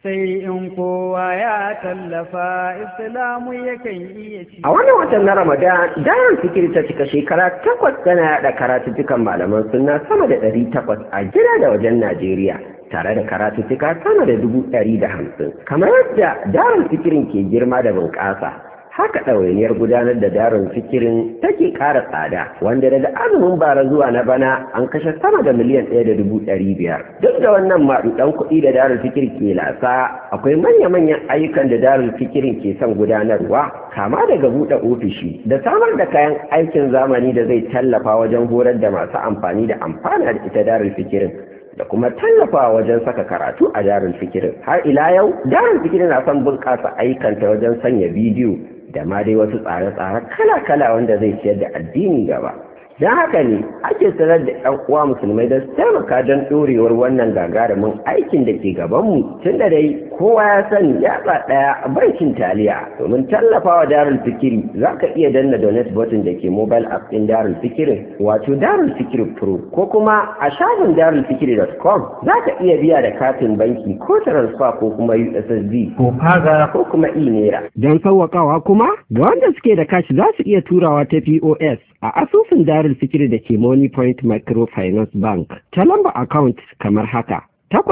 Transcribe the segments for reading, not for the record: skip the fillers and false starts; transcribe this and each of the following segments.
sai in kowa ya tallafa islamu yakan iya ci. A wannan watan na Ramadan, Darul Fikri ta cika shekara 8 tana yada karatuttukan malaman sunna sama da 800 a gida da wajen Najeriya, tare da karatuttuka sama da 150. Kamar yadda Darul Fikrin ke girma da bunƙasa, haka ɗawainiyar gudanar da Darul Fikirin take ƙara tsada, wanda daga azumin bara zuwa na bana an kashe sama da miliyan 1.500. Duk da wannan maɗuɗan kuɗi da Darul Fikir ke lasa, akwai manya-manyan ayyukan da Darul Fikirin ke son gudanarwa, kama daga buɗe ofishi da samar da kayan aikin zamani da zai tallafa wajen horar da masu amfani da amfana da ita Darul Fikirin, da kuma tallafawa wajen saka karatu a Darul Fikirin. Har ila yau, Darul Fikirin na son bunƙasa ayyukanta wajen sanya bidiyo da ma dai wasu tsare-tsare kala-kala wanda zai ciyar da addini gaba. Don haka ne ake sanar da 'yan uwa musulmai da su taimaka don ɗorewar wannan gagarumin aikin da ke gabanmu, tun da dai kowa ya sani yatsa ɗaya bankin taliya. Domin tallafawa Darul Fikiri za ka iya danna donate button da ke mobile app ɗin Darul Fikirin, wato Darul Fikiri Pro, ko kuma a shafin darulfikiri.com za ka iya biya da katin banki ko transfer ko kuma USSD ko faga ko kuma e-naira. Don sauwaƙawa kuma ga wanda suke da kashi za su iya turawa ta POS a asusun Darul Fikiri da ke Money Point Microfinance Bank ta lamba account kamar haka: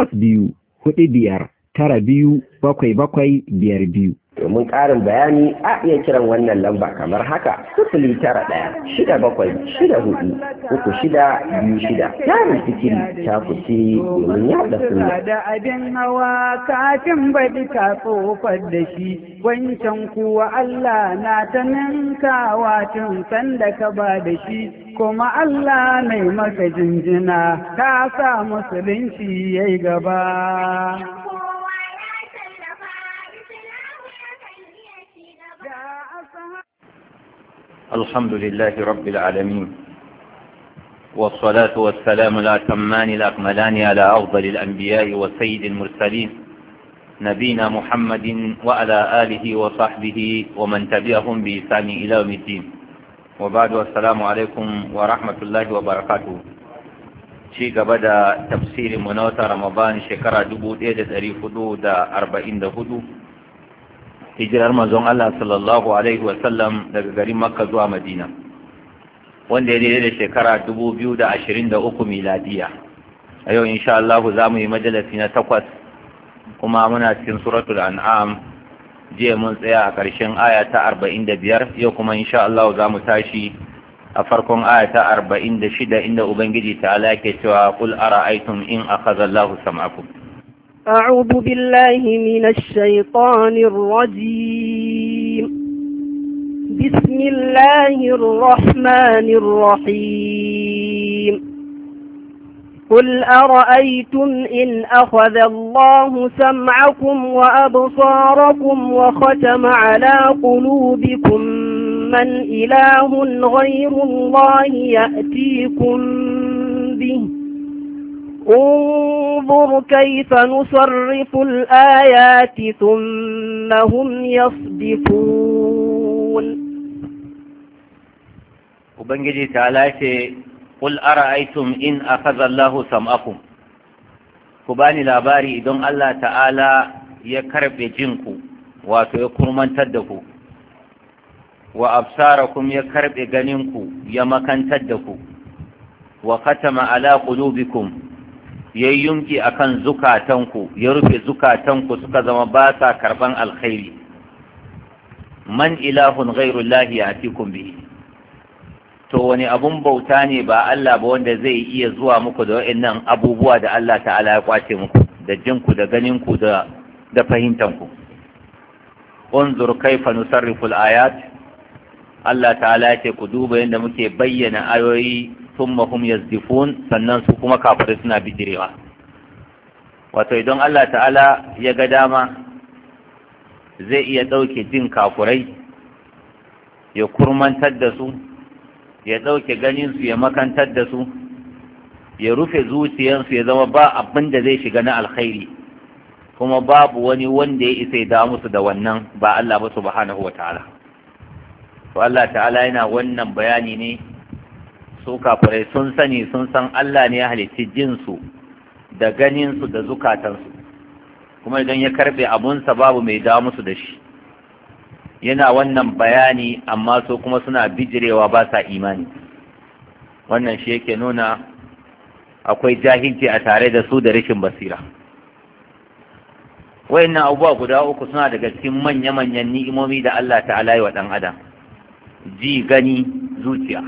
8245927752. Domin ƙarin bayani a iya kiran wannan lamba kamar haka: 09167643626. Darul Fikiri ta kuce domin yaɗa sunna. Da abin hawa kafin baɗi ka tsofar da shi, wancan kuwa Allah na ta ninkawa tun sanda ka ba da shi, kuma Allah mai maka jinjina ka sa musulunci yayi gaba. الحمد لله رب العالمين، والصلاة والسلام الأتمان الأكملان على أفضل الأنبياء وسيد المرسلين نبينا محمد وعلى آله وصحبه ومن تبعهم بإحسان إلى يوم الدين. وبعد، السلام عليكم ورحمة الله وبركاته. شيء بدأ تفسير منوتة رمضان شكرا دبو ديدة أريفدو دا 44 hijirar manzon Allah sallallahu alaihi wasallam daga garin Makka zuwa Madina, wanda ya daidai da shekara 2023 miladiya. A yau insha Allah za mu yi majalisi na 8, kuma muna cikin suratul an'am. Jiya mun tsaya a ƙarshen aya ta 45, yau kuma insha Allah za mu tashi a farkon aya ta 46, inda Ubangiji ta'ala yake cewa qul ara'aytum in akhadha Allahu sam'akum. أعوذ بالله من الشيطان الرجيم. بسم الله الرحمن الرحيم. قل أرأيتم إن أخذ الله سمعكم وأبصاركم وختم على قلوبكم من إله غير الله يأتيكم به؟ انظر كيف نصرف الآيات ثم هم يصدفون. وبنجي تعالى قل أرأيتم إن أخذ الله سمعكم. كباني لاباري إذن الله تعالى يكرب جنكو ويكون من تدكو، وأبصاركم يكرب جنكو يمكن تدكو، وختم على قلوبكم yayyunki akan zukatanku, ya rufe zukatanku suka zama ba sa karban alkhairi. Man ilahun ghairullahi ya'tikum bihi. To wani abun bauta ne ba Allah ba wanda zai iya zuwa muku da wa'annan abubuwa da Allah ta'ala ya kwace muku, da jinku da ganinku da fahimtanku. Unzur kaifa nusarrifu al-ayat. Allah ta'ala ya ce ku duba yadda muke bayyana ayoyi, thumma hum yazdifun, sannan su kuma kafirai suna bijirewa. Wato idan Allah ta'ala ya ga dama zai iya ɗauke jin kafirai, ya kurmantar da su, ya ɗauke ganinsu ya makantar da su, ya rufe zuciyarsu ya zama ba abin da zai shiga na alkhairi, kuma babu wani wanda ya isa ya dawo musu da wannan ba Allah ba subhanahu wa ta'ala. To Allah ta'ala yana wannan bayani ne, su kafirai sun sani, sun san Allah ne ya halicci jinsu da ganinsu da zukatansu, kuma idan ya karbe abunsa babu mai dawo musu da shi. Yana wannan bayani amma so kuma suna bijirewa ba sa imani. Wannan shi yake nuna akwai jahilci a tare da su da rashin basira. Wayannan abubuwa guda uku suna daga cikin manya-manyan ni'imomi da Allah ta'ala yi wa ɗan adam. Ji, gani, zuciya,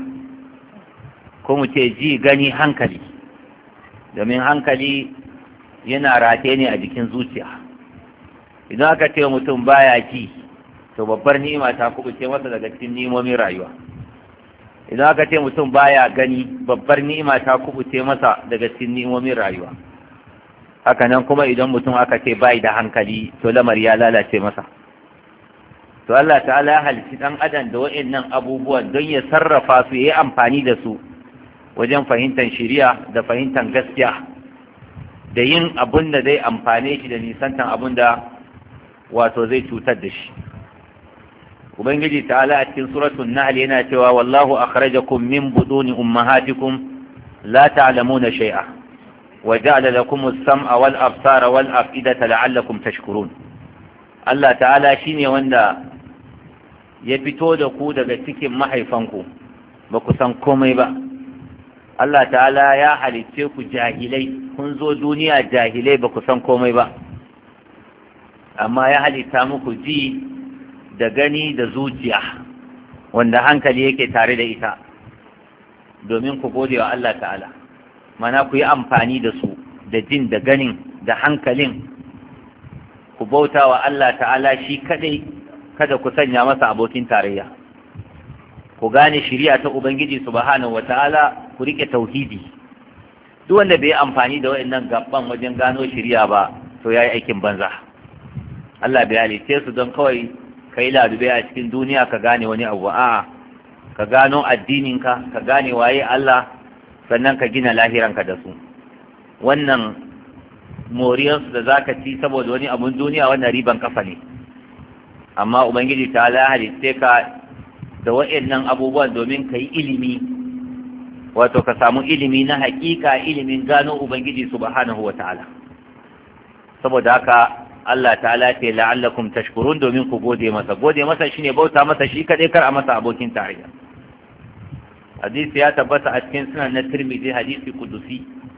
ko mu ce ji, gani, hankali, domin hankali yana rataye ne a jikin zuciya. Idan aka ce mutum baya ji, to babbar ni'ima ta kubuce masa daga cikin ni'imomin rayuwa. Idan aka ce mutum baya gani, babbar ni'ima ta kubuce masa daga cikin ni'imomin rayuwa. Haka nan kuma idan mutum aka ce bai da hankali, to lamari ya lalace masa. To Allah ta'ala ya halitta ɗan adam da wa'annan abubuwan don ya sarrafa su, ya yi amfani da su wajen fahimtar shari'a da fahimtar gaskiya da yin abin da zai amfane shi da nisantar abin da wato zai cutar da shi. Ubangiji ta'ala a cikin suratul Nahl yana cewa wallahu akhrajakum min buduni ummahatikum la ta'lamuna shay'a wa ja'ala lakum as-sam'a wal absara wal af'idata la'allakum tashkurun. Allah ta'ala shine wanda ya fito da ku daga cikin mahaifanku ba ku san komai ba. Allah ta'ala ya halicce ku jahilai, kun zo duniya jahilai ba ku san komai ba, amma ya halitta muku ji da gani da zuciya wanda hankali yake tare da ita domin ku gode wa Allah ta'ala. Mana ku yi amfani da su, da jin da ganin da hankalin, ku bauta wa Allah ta'ala shi kadai, kada ku sanya masa abokin tarayya. Ku gane shari'a ta Ubangiji subhanahu wata'ala, ku rike tauhidi. Duk wanda bai amfani da wayannan gaban wajen gano shari'a ba, to yayi aikin banza. Allah bai halice su don kawai kai ladube a cikin duniya ka gane wani abu. A'a, ka gano addininka, ka gane waye Allah, sannan ka gina lahiranka da su. Wannan moriyarsu da zaka ci saboda wani abun duniya, wannan riban kafa ne. Amma Ubangiji ta halitte ka da waɗannan abubuwan domin ka yi ilimi, wato ka samu ilimi na hakika, ilimin gano Ubangiji subhanahu wa ta'ala. Saboda haka Allah ta'ala ce la'allakum tashkurun, domin ku gode masa. Gode masa shine bauta masa shi kadai, kar a masa abokin tarayya. Hadisi ya tabbata a cikin sunan na Tirmidhi, hadisi kudusi.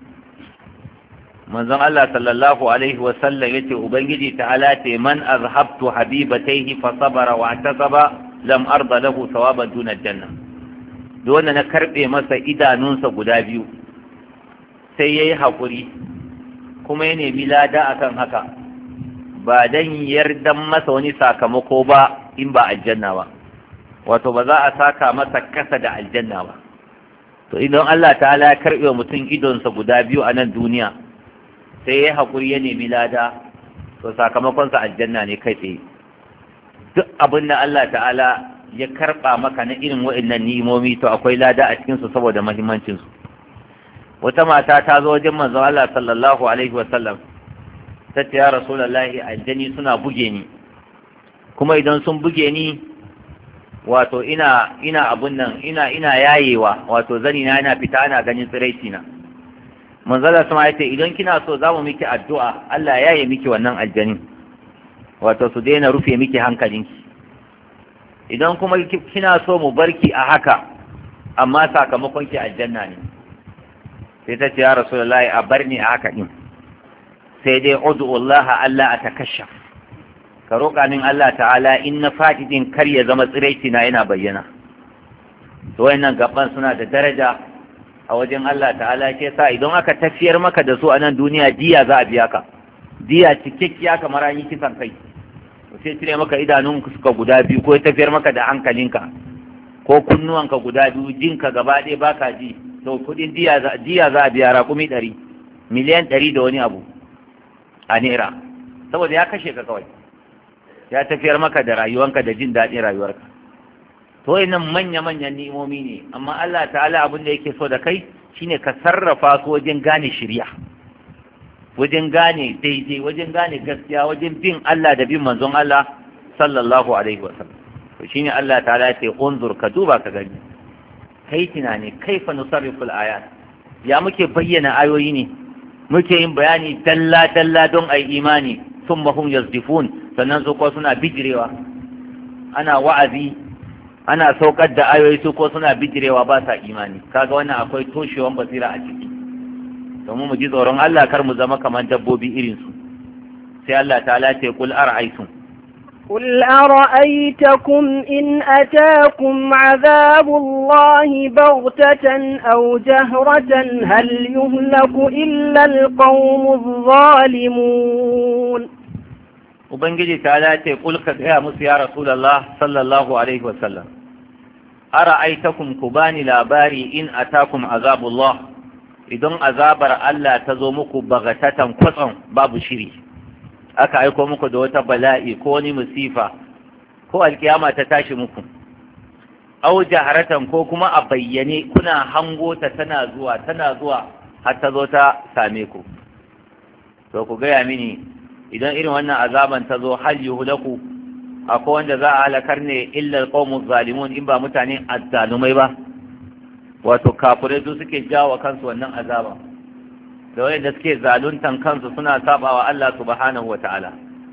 Manzon Allah sallallahu alaihi wa sallam yace Ubangiji ta'ala ce man azhabtu habibatayhi fa sabara wa tasaba lam arda lahu thawaban duna janna. Dole na karbe masa idanunsa guda biyu, sai yayi hakuri kuma ya nemi lada akan haka, ba dan yardan masa wani sakamako ba in ba aljanna ba, wato ba za a saka masa kasa da aljanna ba. To idan Allah ta'ala ya karbe mutum idonsa guda biyu a nan duniya, sai ya haƙuri ya nemi lada, to sakamakonsa aljanna ne kai tsaye. Duk abin da Allah ta'ala ya karɓa maka na irin wa'annan ni'imomi, to akwai lada a cikinsu saboda mahimmancinsu. Wata mata ta zo wajen manzon Allah sallallahu alaihi wasallam, ta ce ya Rasulullahi, aljani suna buge ni, kuma idan sun buge ni, wato ina abun nan, ina yayewa, wato zani na yana fita, ana ganin tsiraici na. Manzala sama ya ce idan kina so za mu miki addu'a Allah ya yi miki wannan aljanin, wato su daina rufe miki hankalinki. Idan kuma kina so mu barki a haka, amma sakamakon ki aljanna ne. Sai ta ce ya Rasulullahi, a bar ni a haka din, sai dai ud'ullaha Allah a takashaf, ka roƙa min Allah ta'ala in na faɗi din kar ya zama tsiraici na yana bayyana. To wayannan gaban suna da daraja a wajen Allah ta'ala, ke sa idan aka tafiyar maka da su a nan duniya, diya za a biya ka, diya cikakkiya kamar an yi kisan kai. Sai cire maka idanun suka guda biyu, ko ya tafiyar maka da hankalinka, ko kunnuwanka guda biyu, jinka gaba ɗaya baka ji, to kuɗin diya za a biya raƙumi 100, miliyan 100 da wani abu a naira, saboda ya kashe ka kawai, ya tafiyar maka da rayuwanka da jin daɗin rayuwarka. To nan manya-manyan ni'imomi ne, amma Allah ta'ala abin da yake so da kai shine ka sarrafa su wajen gane shari'a, wajen gane daidai, wajen gane gaskiya, wajen bin Allah da bin manzon Allah sallallahu alaihi wasallam. To shine Allah ta'ala ya ce unzur, ka duba ka gani, kai tunani kaifa nusarriful ayat, ya muke bayyana ayoyi ne, muke yin bayani dalla dalla don ai imani, thumma hum yazdifun sannan su ko suna bijirewa ana wa'azi ana saukar da ayoyi su ko suna bijirewa ba sa imani kaga wannan akwai toshewan basira a ciki domin mu ji tsoron Allah kar mu zama kamar dabbobi irin su sai Allah ta'ala ce qul ara'aytum قل أرأيتكم إن أتاكم عذاب الله بغتة أو جهرة هل يهلك إلا القوم الظالمون Ubangiji ta lace kulka gaya musu ya Rasulallah sallallahu Alaihi wasallam, Ara aitakum ku bani labari in atakum azabullah idan azabar Allah ta zo muku bagatatan kwatsan babu shiri, aka aiko muku da wata bala'i ko wani musifa ko alkiyama ta tashi muku, au jaharatan ko kuma a bayyane kuna hango ta tana zuwa har ta zo ta same ku. To ku gaya mini idan irin wannan azaban ta zo hal yuhlaku akwai wanda za a halakar ne illa alqawmu zalimun in ba mutane azzalumai ba, wato kafirai su suke jawo kansu wannan azaba da wanda suke zaluntan kansu suna sabawa Allah subhanahu wata'ala.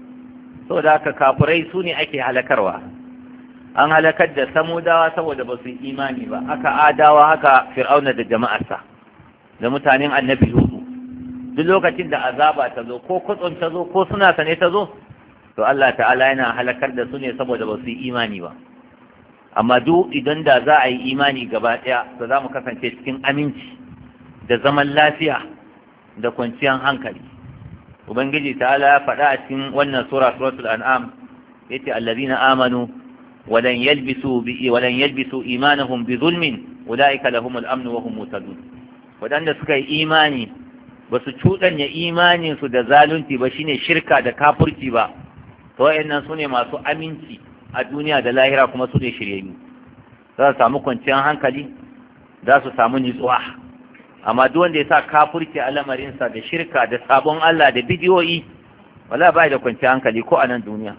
So da haka kafirai su ne ake halakarwa. An halakar da samudawa saboda ba su yi imani ba, aka adawa haka fir'auna da jama'arsa da mutanen annabi hudu. Duk lokacin da azaba ta zo ko kutsun ta zo ko suna sane ta zo, to Allah ta'ala yana halakar da su ne saboda ba su yi imani ba. Amma duk idan da za a yi imani gaba ɗaya, to za mu kasance cikin aminci da zaman lafiya da kwanciyar hankali. Ubangiji ta'ala ya faɗa a cikin wannan suratul an'am yace allazina amanu walan yalbisu imanahum bi zulmin ulaika lahumul amnu wa hum muhtadun. Wadanda suka yi imani ba su cuɗanya imanin su da zalunci ba, shine shirka da kafirci ba, to wayannan sune masu aminci a duniya da lahira kuma sune shiryayyu. Za su samu kwanciyar hankali, za su samu nutsuwa. Amma duk wanda ya sa kafirci a lamarinsa da shirka da sabon Allah da bidiyoyi, wala bai da kwanciyar hankali ko a nan duniya,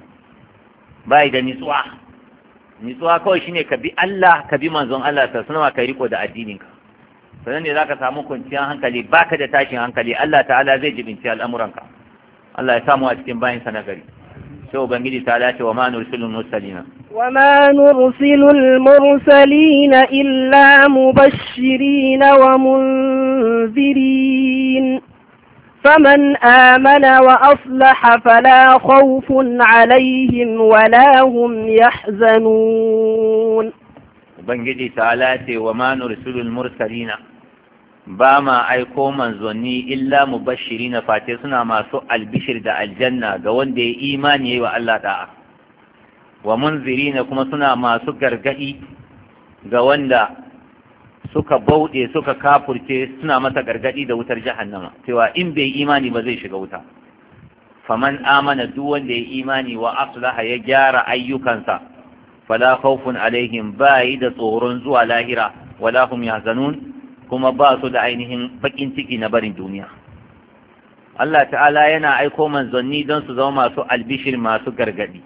bai da nutsuwa. Nutsuwa kawai shine ka bi Allah, ka bi manzon Allah ta sanarwa ka riko da addininka, sannan ne za ka samu kwanciyar hankali, baka da tashin hankali. Allah ta'ala zai jibinci al'amuranka. Allah ya samu a cikin bayansa na gari. sai ubangiji ta dace wa ma nursilul mursalina وما نرسل المرسلين إلا مبشرين ومنذرين فمن آمن وأصلح فلا خوف عليهم ولا هم يحزنون ubangiji ta dace wa ma nursilul mursalina ba ma aiko manzanni illa mubashirina face suna masu albishir da aljanna ga wanda ya imani yayi wa Allah da'a wa munzirina kuma suna masu gargadi ga wanda suka bauɗe suka kafurce, suna masa gargadi da wutar jahannama cewa in bai imani ba zai shiga wuta. Faman amana duk wanda ya imani wa aslaha ya gyara ayyukansa fala khawfun alaihim bai da tsoron zuwa lahira wala hum yahzanun kuma ba su da ainihin bakin ciki na barin duniya. Allah ta'ala yana aiko manzanni don su zama masu albishir, masu gargadi,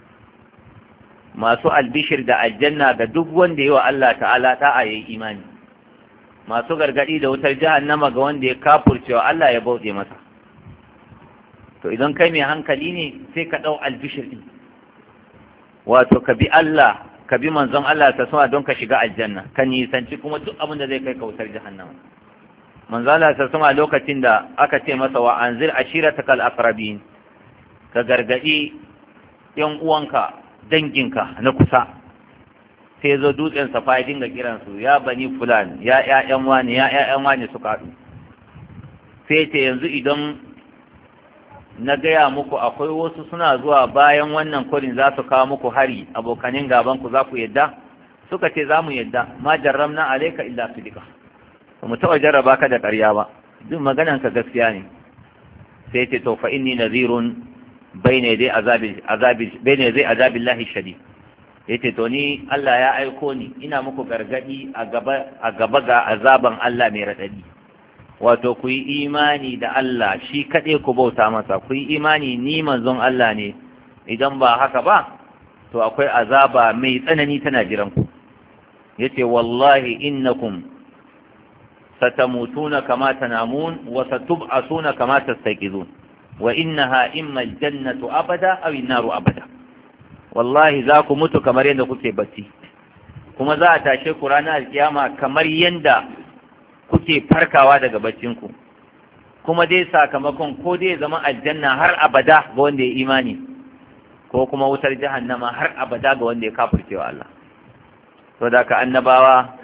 masu albishir da aljanna ga duk wanda yi wa Allah ta'ala ta'a yayi imani, masu gargadi da wutar jahannama ga wanda ya kafurcewa Allah ya bauɗe masa. To idan kai mai hankali ne sai ka ɗau albishir ɗin, wato ka bi Allah, ka bi manzon Allah ta sama don ka shiga aljanna, ka nisanci kuma duk abin da zai kai ka wutar jahannama. Manzon Allah ta sama lokacin da aka ce masa wa anzir ashiratakal aqrabin, ka gargadi yan uwanka danginka na kusa, sai zo dutsen safa ya dinga kiransu ya bani fulan, ya ƴaƴan wani, ya ƴaƴan wani suka haɗu. Sai ce yanzu idan na gaya muku akwai wasu suna zuwa bayan wannan kwarin za su kawo muku hari, abokanin gabanku za ku yadda? Suka ce za mu yadda, ma jarramna alaika illa sidika, ba mu taɓa jarraba ka da ƙarya ba, duk magananka gaskiya ne. Sai ce to fa inni nazirun bayne zai azabin lahi shadi. Ya ce to ni Allah ya aiko ni ina muku gargadi a gaba ga azaban Allah mai raɗaɗi. Wato ku yi imani da Allah shi kaɗai ku bauta masa, ku yi imani ni manzon Allah ne, idan ba haka ba to akwai azaba mai tsanani tana jiran ku. Ya ce wallahi innakum satamutuna kama tanamun wa satub'asuna kama tastaqizun. wa innaha imma aljannatu abada aw an-naru abada wallahi za ku mutu kamar yadda kuke bacci kuma za a tashe ku ranar alkiyama kamar yadda kuke farkawa daga baccinku kuma dai sakamakon ko dai zama aljanna har abada ga wanda ya imani ko kuma wutar jahannama har abada ga wanda ya kafirce wa Allah to da ka annabawa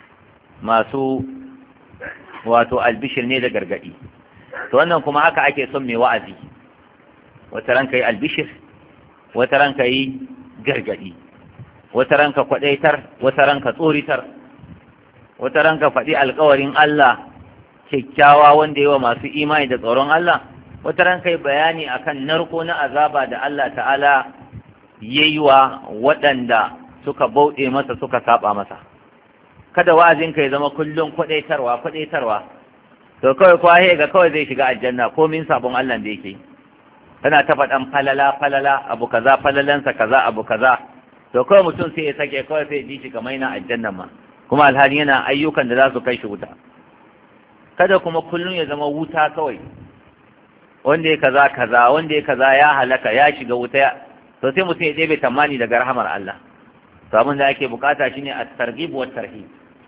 masu wato albishir ne da gargadi to wannan kuma haka ake son mai wa'azi wata ranka yi albishir wata ranka yi gargadi wata ranka kwadaitar wata ranka tsoritar wata ranka faɗi alkawarin Allah kyakkyawa wanda yawa masu imani da tsoron Allah wata ranka yi bayani akan narko na azaba da Allah ta'ala yayi wa waɗanda suka bauɗe masa suka saba masa kada wa'azinka ya zama kullum kwadaitarwa to kawai kwahe ga kawai zai shiga aljanna ko min sabon Allah da yake tana ta faɗan falala abu kaza falalansa kaza abu kaza to kawai mutum sai ya sake kawai sai ya ji shi kamar yana aljanna ma kuma alhali yana ayyukan da za su kai shi wuta kada kuma kullum ya zama wuta kawai wanda ya kaza wanda ya kaza ya halaka ya shiga wuta to sai mutum ya ɗebe tamani daga rahamar Allah to abin da ake bukata shine at-targhib wa tarhib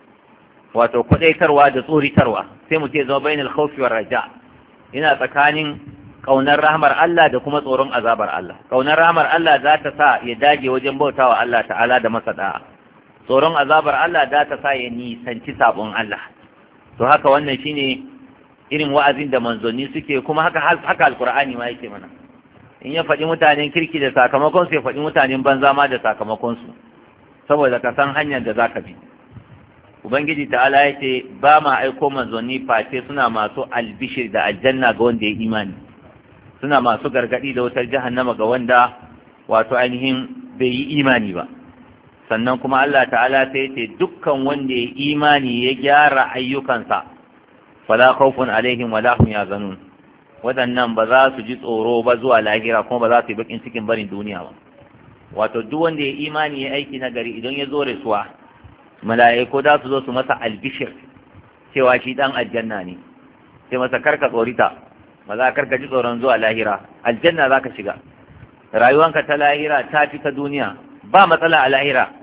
wato kudaitarwa da tsoritarwa sai mutum ya zama bainal khawfi war raja ina tsakanin kaunar rahmar Allah da kuma tsoron azabar Allah kaunar rahmar Allah za ta sa ya dage wajen bautawa Allah ta'ala da masa da'a tsoron azabar Allah za ta sa ya nisanci sabon Allah to haka wannan shine irin wa'azin da manzonni suke kuma haka alqur'ani ma yake mana in ya faɗi mutanen kirki da sakamakon su ya faɗi mutanen banza ma da sakamakon su saboda ka san hanyar da zaka bi ubangiji ta'ala yace ba ma aiko manzonni face suna masu albishir da aljanna ga wanda ya imani suna masu gargadi da wutar jahannama ga wanda wato ainihin bai yi imani ba sannan kuma Allah ta'ala sai yace dukkan wanda ya imani ya gyara ayyukansa fala khawfun alaihim wala hum yazanun wadannan ba za su ji tsoro ba zuwa lahira kuma ba za su yi bakin cikin barin duniya ba wato duk wanda ya imani ya aiki na gari idan ya zo rasuwa mala'iku za su zo su masa albishir cewa shi dan aljanna ne sai masa karka tsorita ba za karka ji tsoron zuwa lahira aljanna za ka shiga rayuwanka ta lahira ta fi ta duniya ba matsala a lahira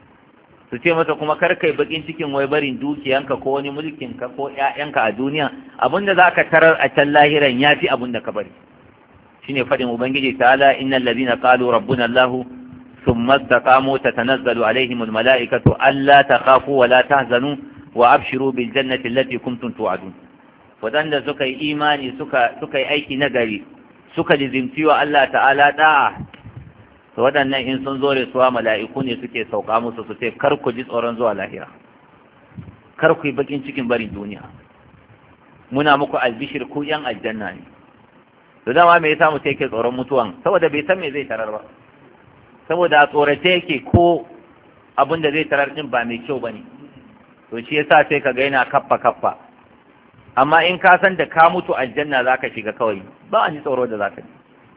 su ce masa kuma karkai bakin cikin wai barin dukiyanka ko wani mulkinka ko ƴaƴanka a duniya abinda za ka tarar a can lahiran ya fi abinda ka bari shine faɗin ubangiji ta'ala innal ladina qalu rabbuna allah ثم استقاموا تتنزل عليهم الملائكة ألا تخافوا ولا تحزنوا وأبشروا بالجنة التي كنتم توعدون ودند سكي إيماني سكي أيكي نغري سكي لزمتيو الله تعالى داع ودند إن سنزوري سوا ملائكوني سكي سوقامو سكي كركو جزء رنزو على هيرا كركو يبقين سكين بري الدنيا muna muku albishir ku yan aljanna ne to dama me yasa mu take tsoron mutuwan saboda bai san me zai tarar ba saboda a tsorace yake ko abin da zai tarar din ba mai kyau bane to shi yasa sai ka ga yana kaffa amma in ka san da ka mutu aljanna zaka shiga kawai ba ni tsoro da zaka ji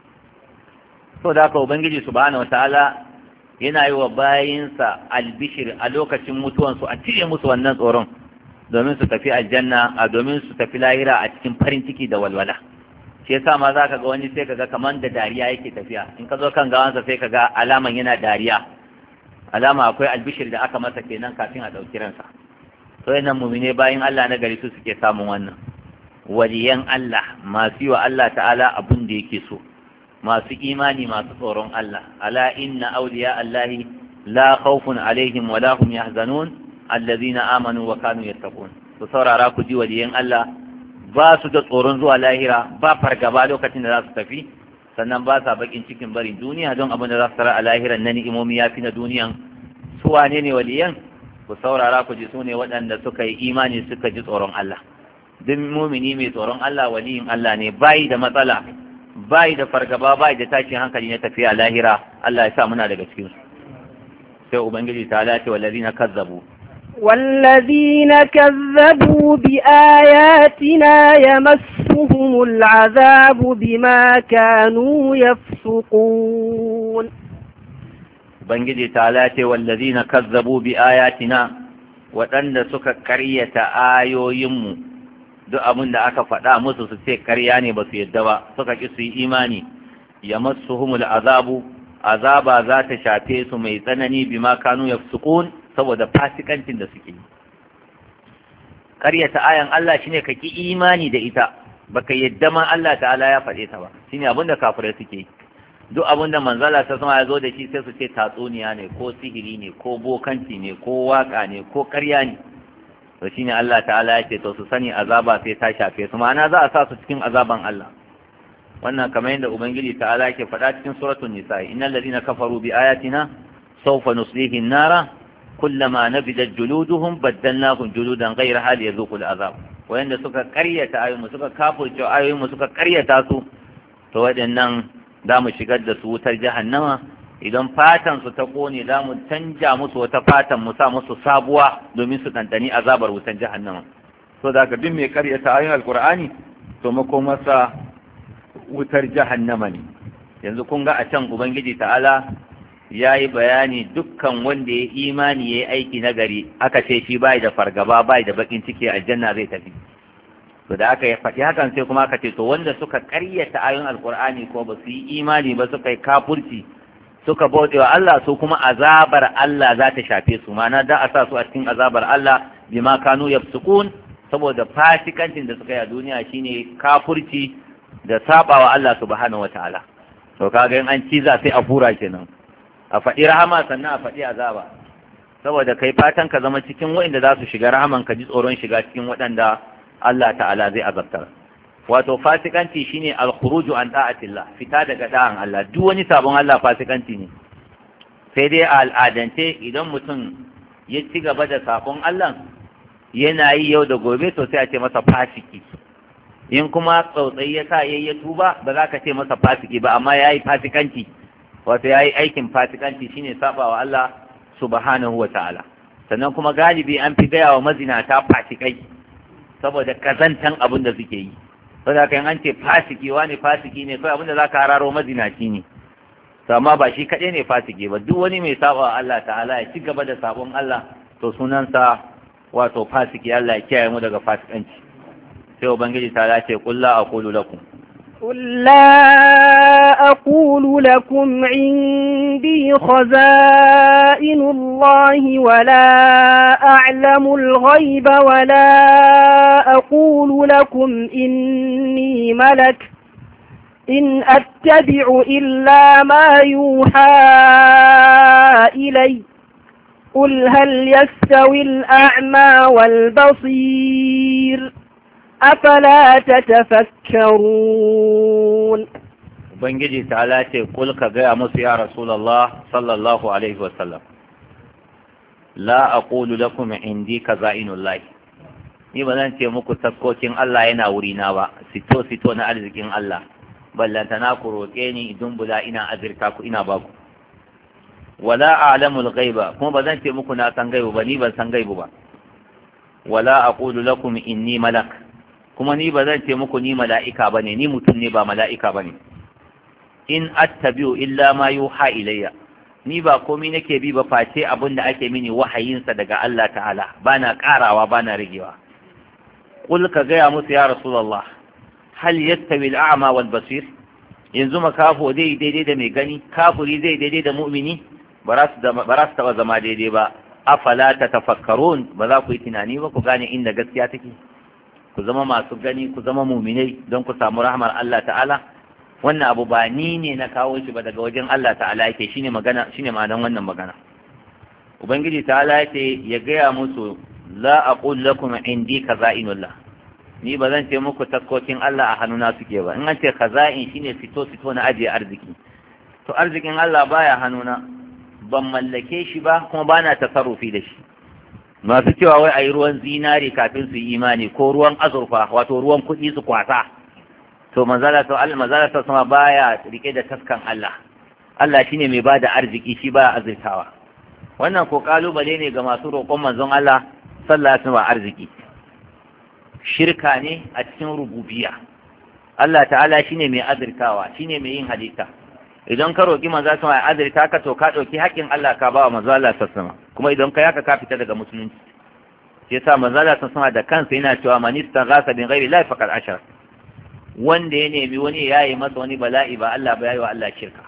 so da haka ubangiji subhanahu wataala yana yi wa bayinsa albishir a lokacin mutuwansu a cire musu wannan tsoron domin su tafi aljanna domin su tafi lahira a cikin farin ciki da walwala shi yasa ma za ka ga wani sai ka ga kaman da dariya yake tafiya in ka zo kan gawansa sai ka ga alaman yana dariya alama akwai albishir da aka masa kenan kafin a ɗauki ransa to yana mumine bayan Allah na gari su suke samun wannan waliyan Allah masu yi wa Allah ta'ala abun da yake so masu imani masu tsoron Allah ala inna awliya Allahi la khawfun alaihim wa la hum yahzanun alladhina amanu wa kanu yattaqun to saurara ku ji waliyan Allah ba su da tsoron zuwa lahira ba fargaba lokacin da za su tafi sannan ba sa bakin cikin barin duniya don abin da za su tara a lahiran na ni'imomi ya fi na duniyan su wane ne waliyan ku saurara ku ji su ne waɗanda suka yi imani suka ji tsoron Allah duk mumini mai tsoron Allah waliyin Allah ne bayi da matsala bayi da fargaba bayi da tashin hankali na tafiya lahira Allah ya sa muna daga cikin su sai ubangiji ta lati wallazina kazzabu والذين كذبوا بآياتنا يمسهم العذاب بما كانوا يفسقون بنجي تعالى والذين كذبوا بآياتنا وأن سك كرية آيو يمو duk abin da aka faɗa musu su ce ƙarya ne ba su yadda ba suka ƙi su yi imani yamassuhumul azabu azaba za ta shafe su mai tsanani bima kanu yafsukun saboda fasikancin da suke yi. Ƙaryata ayan Allah shine ka ki imani da ita baka yadda ma Allah ta'ala ya faɗe ta ba, shine abin da kafirai suke yi. Duk abin da manzala ta sama ya zo da shi sai su ce tatsuniya ne ko sihiri ne ko bokanci ne ko waka ne ko ƙarya ne. To shine Allah ta'ala ya ce to su sani azaba sai ta shafe su, ma'ana za a sa su cikin azaban Allah. wannan kamar yadda ubangiji ta'ala yake faɗa cikin suratul nisa innal ladina kafaru bi ayatina sawfa nuslihi an-nara kullama nabidat juluduhum baddalnahum juludan ghayraha liyadhuqu al-azab wayanda suka karyata ayoyin suka kafirce ayoyin suka karyata su to waɗannan za mu shigar da su wutar jahannama idan fatan su ta kone za mu canja musu wata fatan mu sa musu sabuwa domin su tantani azabar wutar jahannama so da duk mai karyata ayoyin alqur'ani to makomarsa wutar jahannama ne. Yanzu kun ga a can ubangiji ta'ala ya yi bayani dukkan wanda ya imani ya yi aiki na gari aka ce shi bai da fargaba bai da bakin ciki aljanna zai tafi. To da aka faɗi hakan sai kuma aka ce to wanda suka karyata ayoyin alkur'ani ko ba su yi imani ba suka yi kafurci suka bauɗe wa Allah su kuma azabar Allah za ta shafe su ma'ana da a sa su a cikin azabar Allah bima kanu yafsukun saboda fasikancin da suka yi a duniya shine kafurci da sabawa Allah subhanahu wataala. To kaga in an ciza sai a fura kenan a faɗi rahama sannan a faɗi azaba saboda kai fatan ka zama cikin waɗanda za su shiga rahaman ka ji tsoron shiga cikin waɗanda Allah ta'ala zai azabtar. Wato fasikanci shine al-khuruju an da'atillah, fita daga da'an Allah. Duk wani sabon Allah fasikanci ne. Sai dai a al'adance idan mutum ya ci gaba da sabon Allah yana yi yau da gobe to sai a ce masa fasiki. In kuma tsautsayi ya sa yayi ya tuba ba za ka ce masa fasiki ba amma yayi fasikanci. Wato yayi aikin fasikanci shine sabawa Allah subhanahu wa ta'ala. Sannan kuma galibi an fi gaya wa mazinata fasikai saboda kazantan abin da suke yi. Saboda kan an ce fasiki wani fasiki ne kai abin da zaka hararo mazinaci ne. To amma ba shi kaɗai ne fasiki ba duk wani mai sabawa Allah ta'ala ya ci gaba da sabon Allah to sunansa wato fasiki. Allah ya kiyaye mu daga fasikanci. Sai ubangiji ta ce qul la aqulu lakum قل لا أقول لكم عندي خزائن الله ولا أعلم الغيب ولا أقول لكم إني ملك إن أتبع إلا ما يوحى إلي قل هل يستوي الأعمى والبصير أفلا تتفكرون Ubangiji ta'ala ce kul ka gaya musu ya Rasulullah sallallahu alaihi wasallam la aqulu lakum indi kaza'inullah ni ba zan ce muku taskokin Allah yana wuri na ba sito na arzikin Allah ballanta na ku roke ni idan bula ina azirta ku ina ba ku wala a'lamul ghaiba kuma ba zan ce muku na san gaibu ba ni ban san gaibu ba wala aqulu lakum inni malak kuma ni ba zan ce muku ni mala'ika ba ne, ni mutum ne ba mala'ika ba ne. In attabi'u illa ma yuha ilayya, ni ba komi nake bi ba face abin da ake mini wahayinsa daga Allah ta'ala, ba na ƙarawa ba na rigewa. Ƙul ka gaya musu ya Rasulallah, hal yattawi al'ama wal basir, yanzu makafo zai daidai da mai gani, kafuri zai daidai da mu'mini, ba za su taɓa zama daidai ba. Afala ta tafakkarun, ba za ku yi tunani ba ku gane inda gaskiya take. Ku zama masu gani ku zama muminai don ku samu rahmar Allah ta'ala wannan abu ba ni ne na kawo shi ba daga wajen Allah ta'ala yake shine ma'anar wannan magana. Ubangiji ta'ala yake ya gaya musu la aqul lakum indi khaza'inullah ni ba zan ce muku taskokin Allah a hannuna suke ba in an ce khaza'in shine fito na ajiye arziki to arzikin Allah baya hannuna ban mallake shi ba kuma bana tasarrufi da shi. Masu cewa wai a yi ruwan zinari kafin su yi imani ko ruwan azurfa wato ruwan kuɗi su kwasa to manzala ta sama baya rike da taskan Allah shine mai bada arziki shi baya azurtawa. Wannan ko kalubale ne ga masu roƙon manzon Allah sallallahu alaihi wasallam arziki shirka ne a cikin rububiyya. Allah ta'ala shine mai azurtawa shine mai yin halitta idan ka roƙi manzo sama ya azurta ka to ka ɗauki haƙƙin Allah ka ba wa manzo Allah sassama kuma idan ka yaka ka fita daga musulunci yasa manzala sun sama da kansa yana cewa man istaghasa bi ghairi llahi faqad ashrak, wanda ya nemi wani yayi masa wani bala'i ba Allah ba yayi wa Allah shirka.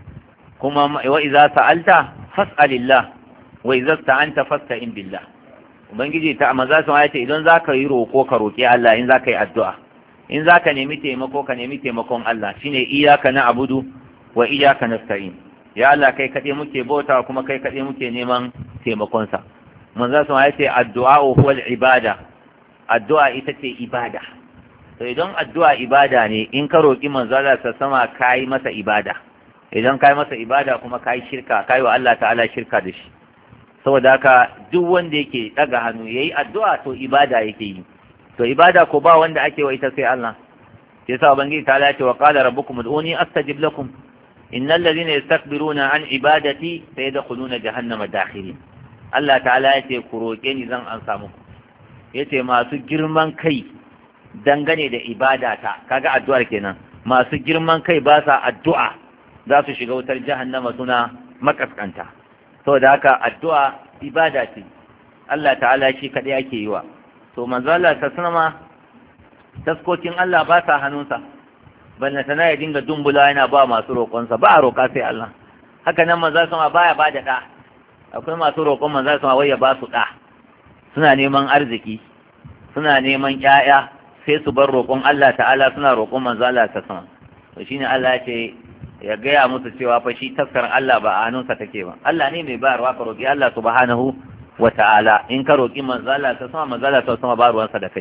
kuma wa idza sa'alta fas'alillah wa idza sta'anta fasta'in billah. ubangiji ta manzala sun ce idan zaka yi roko ka roki Allah, in zaka yi addu'a, in zaka nemi taimako ka nemi taimakon Allah. shine iyyaka na'budu wa iyyaka nasta'in. ya Allah kai kade muke bauta kuma kai kade muke neman taimakon sa. manzo sun ce addu'a huwa al-ibada, addu'a ita ce ibada. to idan addu'a ibada ne, in ka roki manzo Allah sama kai masa ibada, idan kai masa ibada kuma kai shirka, kai wa Allah ta'ala shirka da shi. saboda haka duk wanda yake daga hannu yayi addu'a to ibada yake yi. to ibada ko ba wanda ake wa ita sai Allah. yasa ubangiji ta'ala ce wa qala rabbukum ud'uni astajib lakum innal ladhina yastakbiruna an ibadati sayadkhuluna jahannama dakhirin. Allah ta'ala ya ce ku roƙe ni zan an samu. ya ce masu girman kai dangane da ibadata, kaga addu'ar kenan, masu girman kai ba sa addu'a za su shiga wutar jahannama suna makaskanta. saboda haka addu'a ibada ce, Allah ta'ala shi kaɗai ake yi wa. to manzo Allah ta sanama taskokin Allah ba sa hannunsa, balla tana ya dinga dumbula yana ba masu roƙonsa, ba a roƙa sai Allah. haka nan manzo sama baya ba da ɗa. akwai masu roƙon manzo sama wai ya ba su ɗa, suna neman arziki, suna neman ƴaƴa, sai su bar roƙon Allah ta'ala suna roƙon manzo Allah ta sama. to shine Allah ya ce ya gaya musu cewa fa shi taskar Allah ba a hannunsa take ba. Allah ne mai bayarwa, ka roƙi Allah subhanahu wa ta'ala. in ka roƙi manzo Allah ta sama, manzo Allah ta sama ba ruwansa da kai.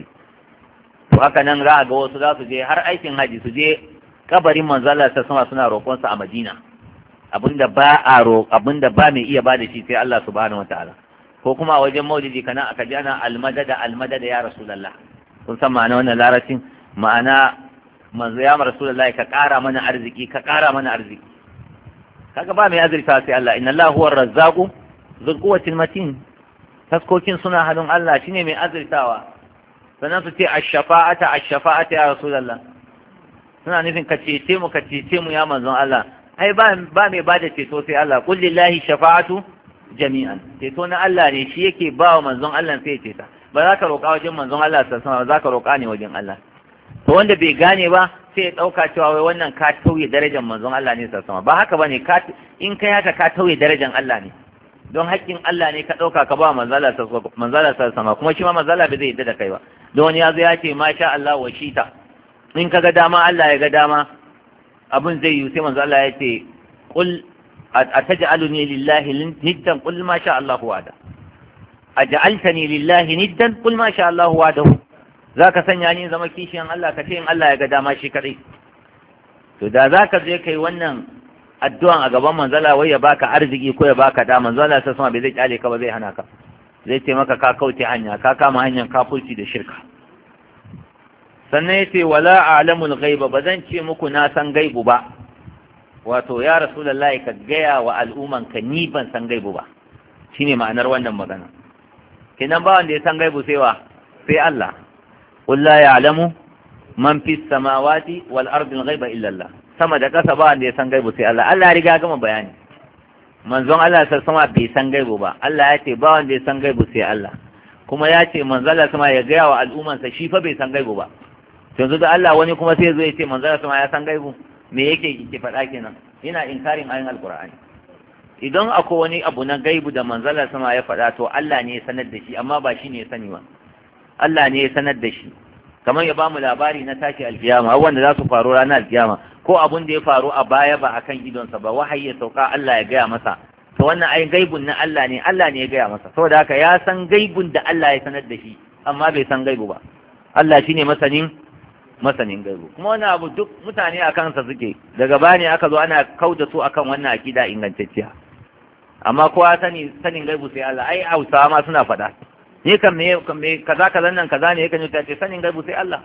to haka nan za a ga wasu za su je har aikin haji, su je kabarin manzo Allah ta sama suna roƙonsa a Madina, abinda ba mai iya bada shi sai Allah subhanahu wataala. ko kuma a wajen maulidi kana aka ji ana almadada ya rasulullah. kun san ma'ana wannan larabcin? ma'ana manzo ya rasulullah ka ƙara mana arziki, ka ƙara mana arziki. kaga ba mai azurta sai Allah. inna Allah huwa ar-razzaqu dhul quwwati matin. taskokin suna hannun Allah, shine mai azurtawa. sannan su ce ash-shafa'ata ya rasulullah, suna nufin ka cece mu ya manzon Allah. ai ba mai bada ceto sai Allah. qul lillahi shafa'atu jami'an. ceto na Allah ne, shi yake ba wa manzon Allah sai ya ceta. ba za ka roƙa wajen manzon Allah sallallahu alaihi wasallam, ba za ka roƙa ne wajen Allah. to wanda bai gane ba sai ya ɗauka cewa wai wannan ka tauye darajar manzon Allah ne sallallahu alaihi wasallam. ba haka bane, in kai haka ka tauye darajar Allah ne, don haƙƙin Allah ne ka ɗauka ka ba manzon Allah sallallahu alaihi wasallam. kuma shi ma manzon Allah bai zai yadda da kai ba. don wani ya zo ya ce masha Allah wa shita, in ka ga dama Allah ya ga dama abin zai yi. sai manzo Allah ya ce qul ataj'aluni lillahi niddan qul ma sha Allah wahda, aj'altani lillahi niddan qul ma sha Allah wahdahu. zaka sanya ni zama kishiyan Allah, ka ce in Allah ya ga dama shi kadai. to da zaka je kai wannan addu'an a gaban manzo Allah wai ya baka arziki ko ya baka da, manzo Allah sai sama bai zai kyale ka ba, zai hana ka. zai ce maka ka kauce hanya, ka kama hanyar kafirci da shirka. sannan ya ce wala a'lamul ghaiba, ba zan ce muku na san gaibu ba. wato ya rasulullahi ka gaya wa al'umman ka ni ban san gaibu ba, shine ma'anar wannan magana. kenan ba wanda ya san gaibu sai wa? sai Allah. qul la ya'lamu man fis samawati wal ardi al-ghaiba illa Allah. sama da ƙasa ba wanda ya san gaibu sai Allah. Allah ya riga gama bayani. manzon Allah sai sama bai san gaibu ba. Allah ya ce ba wanda ya san gaibu sai Allah. kuma ya ce manzon Allah sama ya gaya wa al'umman sa shi fa bai san gaibu ba. yanzu da Allah wani kuma sai zo ya ce manzon sama ya san gaibu, me yake ke faɗa kenan? yana inkarin ayin alqur'ani. idan akwai wani abu na gaibu da manzon sama ya faɗa to Allah ne ya sanar da shi, amma ba shi ne ya sani ba. Allah ne ya sanar da shi. kamar ya bamu labari na tashi alkiyama, wanda za su faru ranar alkiyama, ko abun da ya faru a baya ba akan idonsa ba, wahayi ya sauka Allah ya gaya masa. to wannan ai gaibun na Allah ne, Allah ne ya gaya masa. saboda haka ya san gaibun da Allah ya sanar da shi, amma bai san gaibu ba. Allah shine masanin gaibu. kuma wannan abu duk mutane a kansa suke, daga bani aka zo ana kauda su akan wannan akida ingantacciya. amma kowa sanin gaibu sai Allah. ai Hausawa ma suna faɗa, ni kan me kaza nan kaza ne yakan yi ta ce sanin gaibu sai Allah.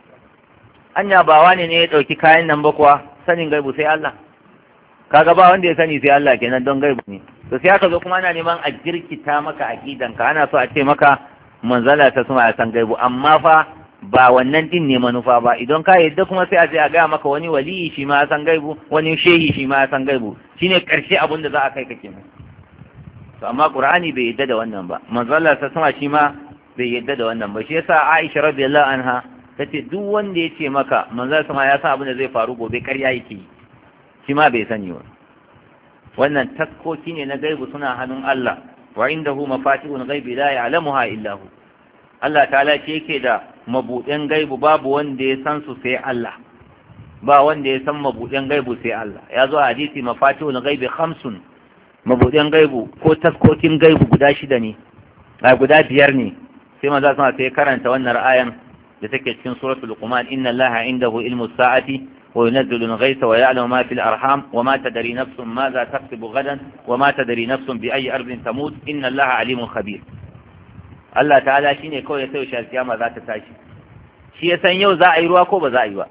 anya ba wani ne ya dauki kayan nan ba kuwa? sanin gaibu sai Allah. kaga ba wanda ya sani sai Allah kenan, don gaibu ne. to sai aka zo kuma ana neman a jirkita maka aqidanka, ana so a ce maka manzala ta suma ya san gaibu, amma fa ba wannan din ne manufa ba. idan ka yadda kuma sai a je a ga maka wani waliyi shi ma ya san gaibu, wani shehi shi ma ya san gaibu, shine karshe abin da za a kai ka kenan. to amma Qur'ani bai yadda da wannan ba. manzala ta suma shi ma bai yadda da wannan ba. Shi yasa Aisha radiyallahu anha tace duk wanda ya ce maka manzo sama ya san abin da zai faru gobe ƙarya yake shi ma bai sani ba. wannan taskoki ne na gaibu suna hannun Allah wa indahu mafatihul ghaibi la ya'lamuha illa hu. Allah ta'ala shi yake da mabudin gaibu, babu wanda ya san su sai Allah, ba wanda ya san mabudin gaibu sai Allah. Ya zo a hadisi mafatihul ghaibi khamsun, mabudin gaibu ko taskokin gaibu guda 6 ne guda 5 ne. sai manzo sama sai karanta wannan ayan da take cikin suratul luqman, inna Allaha indahu ilmus sa'ati wa yunazzilu al-ghaytha wa ya'lamu ma fil arham wa ma tadri nafsun madha taksubu gadan wa ma tadri nafsun bi ayyi ardin tamut inna Allaha alimun khabir. Allah ta'ala shine kawai sai shi kiyama za ta tashi, shi ya san yau za a yi ruwa ko ba za a yi ba.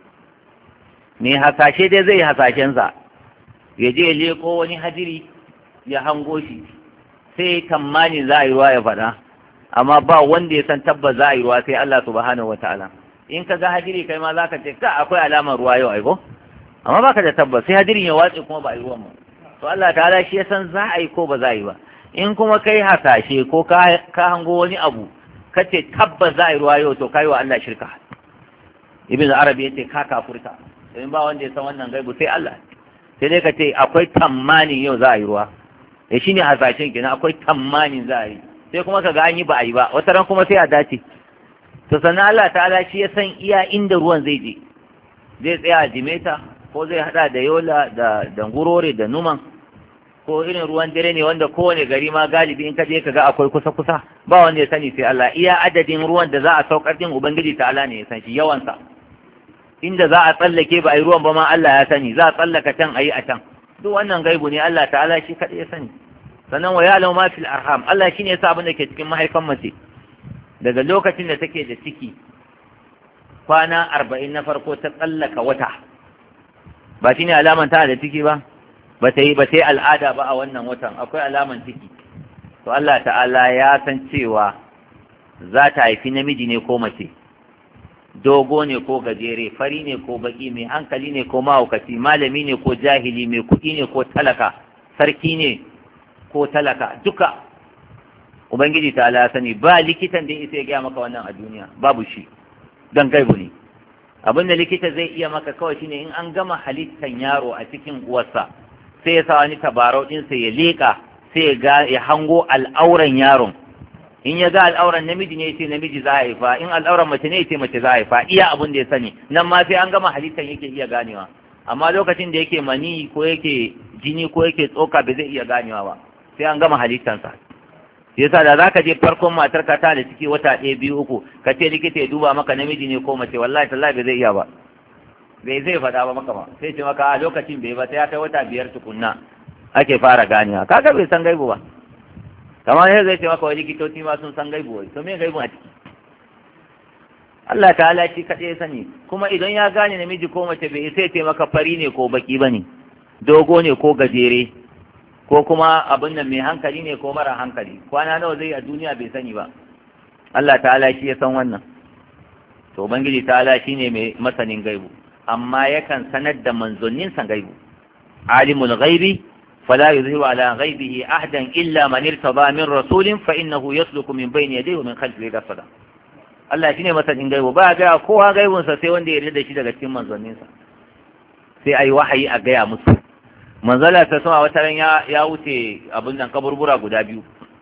me hasashe dai zai hasashen sa, ya je leko wani hadiri ya hango shi sai tamani za a yi ruwa ya faɗa, amma ba wanda ya san tabbas za a yi ruwa sai Allah subhanahu wataala. in ka ga hadiri kai ma za ka ce ka akwai alamar ruwa yau aiko, amma baka da tabbas, sai hadirin ya watse kuma ba a yi ruwan ba. to Allah ta'ala shi ya san za a yi ko ba za a yi ba. in kuma kai hasashe ko ka hango wani abu ka ce tabbas za a yi ruwa yau, to kai wa Allah shirka. ibn arabi ya ce ka kafurta, domin ba wanda ya san wannan gaibu sai Allah. sai dai ka ce akwai tamanin yau za a yi ruwa, da shi ne hasashen kenan, akwai tamanin za a yi, sai kuma ka ga an yi ba a yi ba, wata ran kuma sai a dace. to sannan Allah ta'ala shi ya san iya inda ruwan zai je, zai tsaya a Jimeta ko zai hada da Yola da Ngurore da Numan, ko irin ruwan dare ne wanda kowane gari ma galibi in ka je ka ga akwai kusa-kusa, ba wanda ya sani sai Allah. iya adadin ruwan da za a saukar din Ubangiji ta'ala ne ya san shi yawansa. inda za a tsallake ba a yi ruwan ba ma Allah ya sani, za a tsallaka can a yi a can. duk wannan gaibu ne, Allah ta'ala shi kaɗai ya sani. sannan wa ya'lamu ma fil arham, Allah shine ya sa abin da ke cikin mahaifan mace daga lokacin da take da ciki kwana 40 na farko ta tsallaka wata, ba shine alaman ta da ciki ba, ba ta yi al'ada ba a wannan watan, akwai alaman ciki. to Allah ta'ala ya san cewa za ta haifi namiji ne ko mace, dogo ne ko gajere, fari ne ko baki, mai hankali ne ko mahaukaci, malami ne ko jahili, mai kuɗi ne ko talaka, sarki ne ko talaka, duka Ubangiji ta ala sani. ba likitan da isa ya gaya maka wannan a duniya, babu shi, don gaibu ne. abin da likita zai iya maka kawai shine in an gama halittan yaro a cikin uwarsa, sai ya sa wani tabarau ɗinsa ya leƙa, sai ya hango al'auran yaron. in ya ga al'auran namiji ne sai namiji za a haifa, in al'auran mace ne sai mace za a haifa, iya abin da ya sani. nan ma sai an gama halittan yake iya ganewa, amma lokacin da yake mani ko yake jini ko yake tsoka bai zai iya ganewa ba, sai an gama halittansa. yasa da zaka je farkon matar ka ta da ciki wata 1, 2, 3 ka ce likita ya duba maka namiji ne ko mace, wallahi tallahi bai zai iya ba, bai zai faɗa ba maka ba, sai ce maka a lokacin bai ba, sai ya kai wata 5 tukunna ake fara ganewa. kaga bai san gaibu ba, kamar yadda zai ce maka wani likitoci ma sun san gaibu wai, to me gaibu a ciki? Allah ta'ala shi kaɗai ya sani. kuma idan ya gane namiji ko mace bai sai ce maka fari ne ko baki bane, dogo ne ko gajere, ko kuma abin nan mai hankali ne ko mara hankali, kwana nawa zai a duniya bai sani ba. Allah ta'ala shi ya san wannan. to Ubangiji ta'ala shine mai masanin gaibu, amma yakan sanar da manzannin san gaibu. alimul ghaibi fala yuzhiru ala ghaibihi ahadan illa man irtada min rasulin fa innahu yasluku min bayni yadayhi wa min khalfihi rasada. Allah shine masanin gaibu, ba ga kowa gaibun sa sai wanda ya yarda da shi daga cikin manzannin sa, sai ayi wahayi a gaya musu. manzala ta sama wata ran ya wuce abin nan kaburbura guda 2,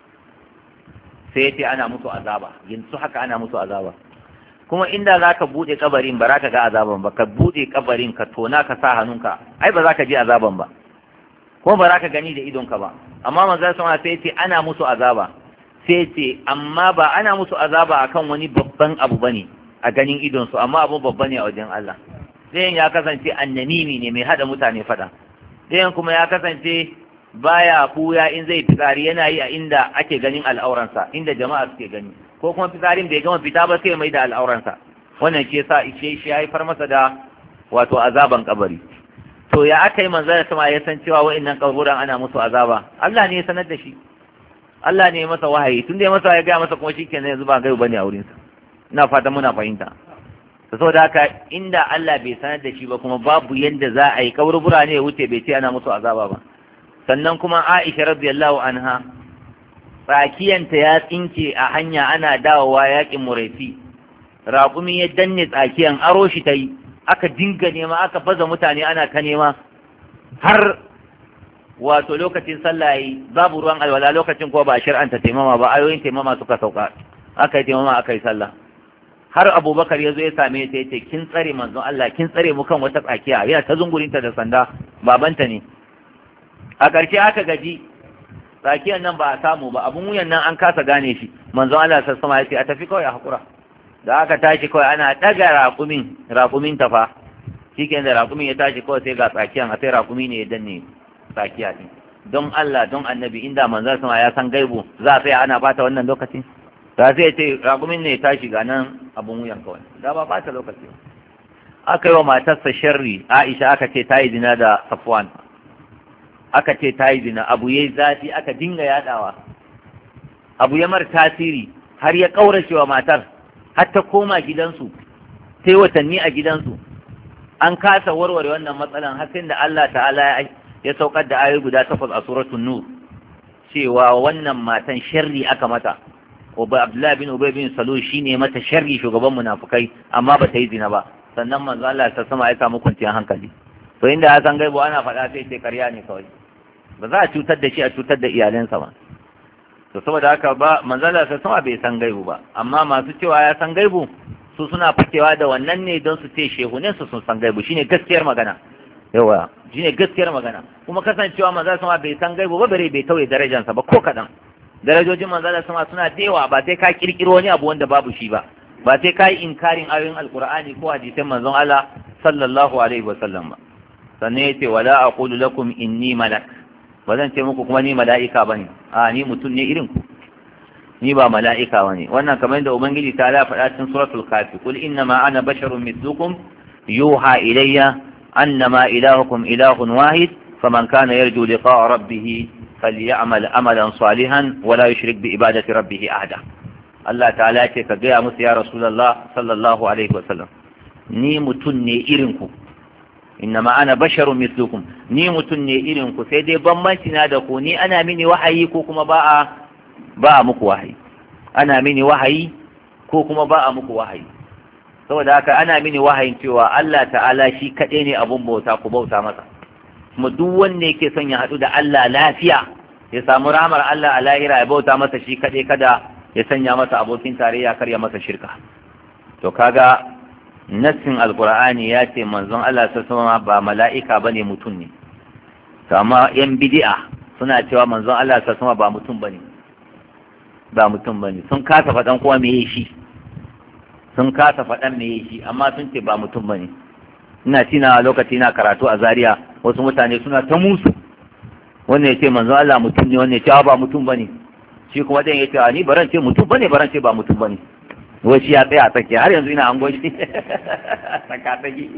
sai yace ana musu azaba, yanzu haka ana musu azaba. kuma inda zaka bude kabarin ba ka ga azaban ba, ka bude kabarin ka tona ka sa hannunka, ai ba za ka ji azaban ba, kuma ba za ka gani da idonka ba. amma manzala sama sai yace ana musu azaba, sai yace amma ba ana musu azaba akan wani babban abu bane a ganin idon su, amma abu babba ne a wajen Allah. sai ya kasance annamimi ne, mai hada mutane fada. ɗayan kuma ya kasance baya buya in zai fitsari, yana yi a inda ake ganin al'auransa, inda jama'a suke gani, ko kuma fitsarin bai gama fita ba sai mai da al'auransa. wannan ke sa shi ya haifar masa da wato azaban kabari. to ya aka yi manzon sama ya san cewa wa'annan kaburan ana musu azaba? Allah ne ya sanar da shi, Allah ne ya masa wahayi. tun da ya masa ya ga masa kuma shikenan yanzu ba gaibu bane a wurinsa. ina fatan muna fahimta. saboda haka inda Allah bai sanar da shi ba kuma babu yanda za a yi kaburbura ne ya wuce bai ce ana musu azaba ba. sannan kuma Aisha radiyallahu anha tsakiyanta ya tsinke a hanya ana dawowa yakin muraifi, raƙumi ya danne tsakiyan, aro shi ta yi, aka dinga nema, aka baza mutane ana ka nema har wato lokacin sallah yi, babu ruwan alwala lokacin ko ba a shir'anta taimama ba, ayoyin taimama suka sauka, aka yi taimama aka yi sallah. Har Abubakar ya zo ya same ta yace kin tsare manzon Allah, kin tsare mu kan wata tsakiya, yana ta zungurinta da sanda, babanta ne. A ƙarshe aka gaji, tsakiyan nan ba a samu ba, abun wuyan nan an kasa gane shi, manzon Allah sassama ya ce a tafi kawai a haƙura. Da aka tashi kawai ana ɗaga raƙumin tafa, shi ke da raƙumin ya tashi kawai sai ga tsakiyan, a sai raƙumi ne ya danne tsakiya ɗin. Don Allah, don annabi, inda manzon sama ya san gaibu, za a tsaya ana bata wannan lokacin. Da sai ya ce raƙumin ne ya tashi ga nan abun wuyan kawai, da ba bata lokaci. Aka yi wa matarsa sharri, Aisha aka ce ta yi zina da Safwan, aka ce ta yi zina, abu ya yi zafi, aka dinga yaɗawa, abu ya mar tasiri har ya ƙaurace wa matar, har ta koma gidansu, ta yi watanni a gidansu. An kasa warware wannan matsalan har sai da Allah ta'ala ya saukar da ayoyi guda 8 a suratul Nur cewa wannan matan sharri aka mata. Abdullahi bin Ubay bin Salul shine mata sharri, shugaban munafukai, amma ba ta yi zina ba. Sannan manzo Allah ta sama ya samu kwanciyar hankali. To inda ya san gaibo ana faɗa sai ce ƙarya ne kawai. Ba za a cutar da shi a cutar da iyalansa ba. To saboda haka ba manzo Allah ta sama bai san gaibu ba, amma masu cewa ya san gaibu su suna fakewa da wannan ne don su ce shehunen su sun san gaibu, shine gaskiyar magana. Yawa, shine gaskiyar magana. Kuma kasancewa manzo Allah sama bai san gaibu ba, bare bai tauye darajarsa ba ko kadan. Darajojin manzo Allah sama suna da yawa, ba sai ka kirkiro wani abu wanda babu shi ba. Ba sai ka yi inkarin ayoyin Alkur'ani ko hadisan manzon Allah sallallahu alaihi wasallam ba. Sannan yace wala aqulu lakum inni malak. Ba zan ce muku kuma ni mala'ika bane. A ni mutum ne irin ku. Ni ba mala'ika bane. Wannan kamar da Ubangiji ta ala faɗa cikin suratul Kafi. Qul innama ana basharun mithlukum yuha ilayya annama ilahukum ilahun wahid faman kana yarju liqa'a rabbih falyamal amalan salihan wala yushrik bi ibadati rabbih ahada. Allah ta'ala ce ka gaya musu ya Rasulullah sallallahu alaihi wasallam, ni mutum ne irin ku, innama ana basharun mislukum, ni mutum ne irin ku, sai dai bambanci na da ku, ni ana mini wahayi ko kuma ba a muku wahayi, ana mini wahayi ko kuma ba a muku wahayi. Saboda haka ana mini wahayin cewa Allah ta'ala shi kaɗai ne abun bauta, ku bauta masa. Kuma duk wanda yake son ya haɗu da Allah lafiya, ya samu rahmar Allah a lahira, ya bauta masa shi kaɗai, kada ya sanya masa abokin tarayya, kar ya masa shirka. To kaga nassin alqur'ani ya ce manzon Allah sallallahu alaihi wasallam ba mala'ika bane, mutum ne. To amma yan bid'a suna cewa manzon Allah sallallahu alaihi wasallam ba mutum bane, ba mutum bane. Sun kasa faɗan kuma meye shi, sun kasa faɗan meye shi, amma sun ce ba mutum bane. Ina tina lokaci na karatu a Zaria, wasu mutane suna ta musu, wannan ya ce manzon Allah mutum ne, wannan ya ce ba mutum bane. Shi kuma dan ya ce ni baran ce mutum bane, baran ce ba mutum bane. Wai shi ya tsaya a tsakiya, har yanzu ina angon shi tsaka tsaki.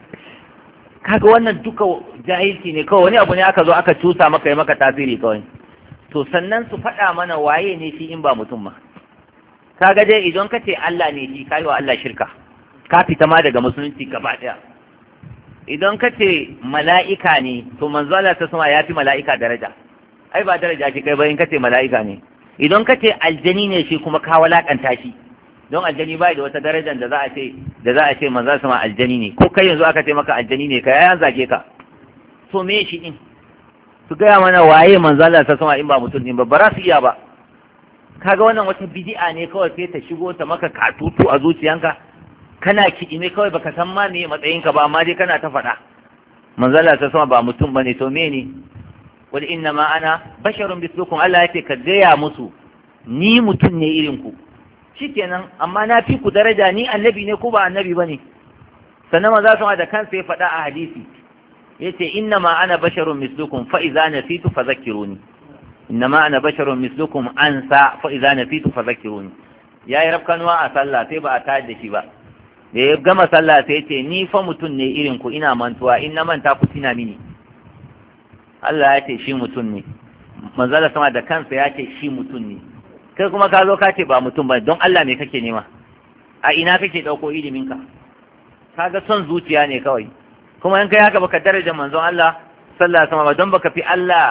Kaga wannan duka jahilci ne kawai, wani abu ne aka zo aka cusa maka, yi maka tasiri kawai. To sannan su faɗa mana waye ne shi in ba mutum ba. Kaga dai idan ka ce Allah ne shi, kai wa Allah shirka, ka fita ma daga musulunci gaba ɗaya. Idan ka ce mala'ika ne, to manzo Allah ta sama ya fi mala'ika daraja. Ai ba daraja shi kai ba in ka ce mala'ika ne. Idan ka ce aljani ne shi kuma ka walakanta shi, don aljani bai da wata darajar da za a ce manzo sama aljani ne, ko kai yanzu aka ce maka aljani ne, kai ya zage ka. So me shi din? Su gaya mana waye manzo Allah ta sama in ba mutum din ba, ba za su iya ba. Kaga wannan wata bid'a ne kawai, sai ta shigo ta maka katutu a zuciyanka, kana kiɗime kawai baka san ma me matsayinka ba, amma dai kana ta faɗa manzo Allah ta sama ba mutum bane. To me ne? Wal inna ma ana basharun mislukum, Allah yake ka gaya musu ni mutum ne irin ku, shikenan. Amma na fi ku daraja, ni annabi ne ko ba annabi bane? Sannan manzo sama da kansa ya faɗa a hadisi, yace inna ma ana basharun mislukum fa idza nasitu fadhakkiruni, inna ma ana basharun mislukum ansa fa idza nasitu fadhakkiruni. Yayi rafkanuwa a sallah sai ba a tayar da shi ba, da ya gama sallah sai yace ni fa mutum ne irin ku, ina mantuwa, in na manta ku tina mini. Allah ya ce shi mutum ne, manzala sama da kansa ya ce shi mutum ne, kai kuma ka zo ka ce ba mutum ba. Don Allah me kake nema? A ina kake ɗauko iliminka? Kaga son zuciya ne kawai. Kuma in kai haka baka daraja manzon Allah sallallahu alaihi wasallam, don baka fi Allah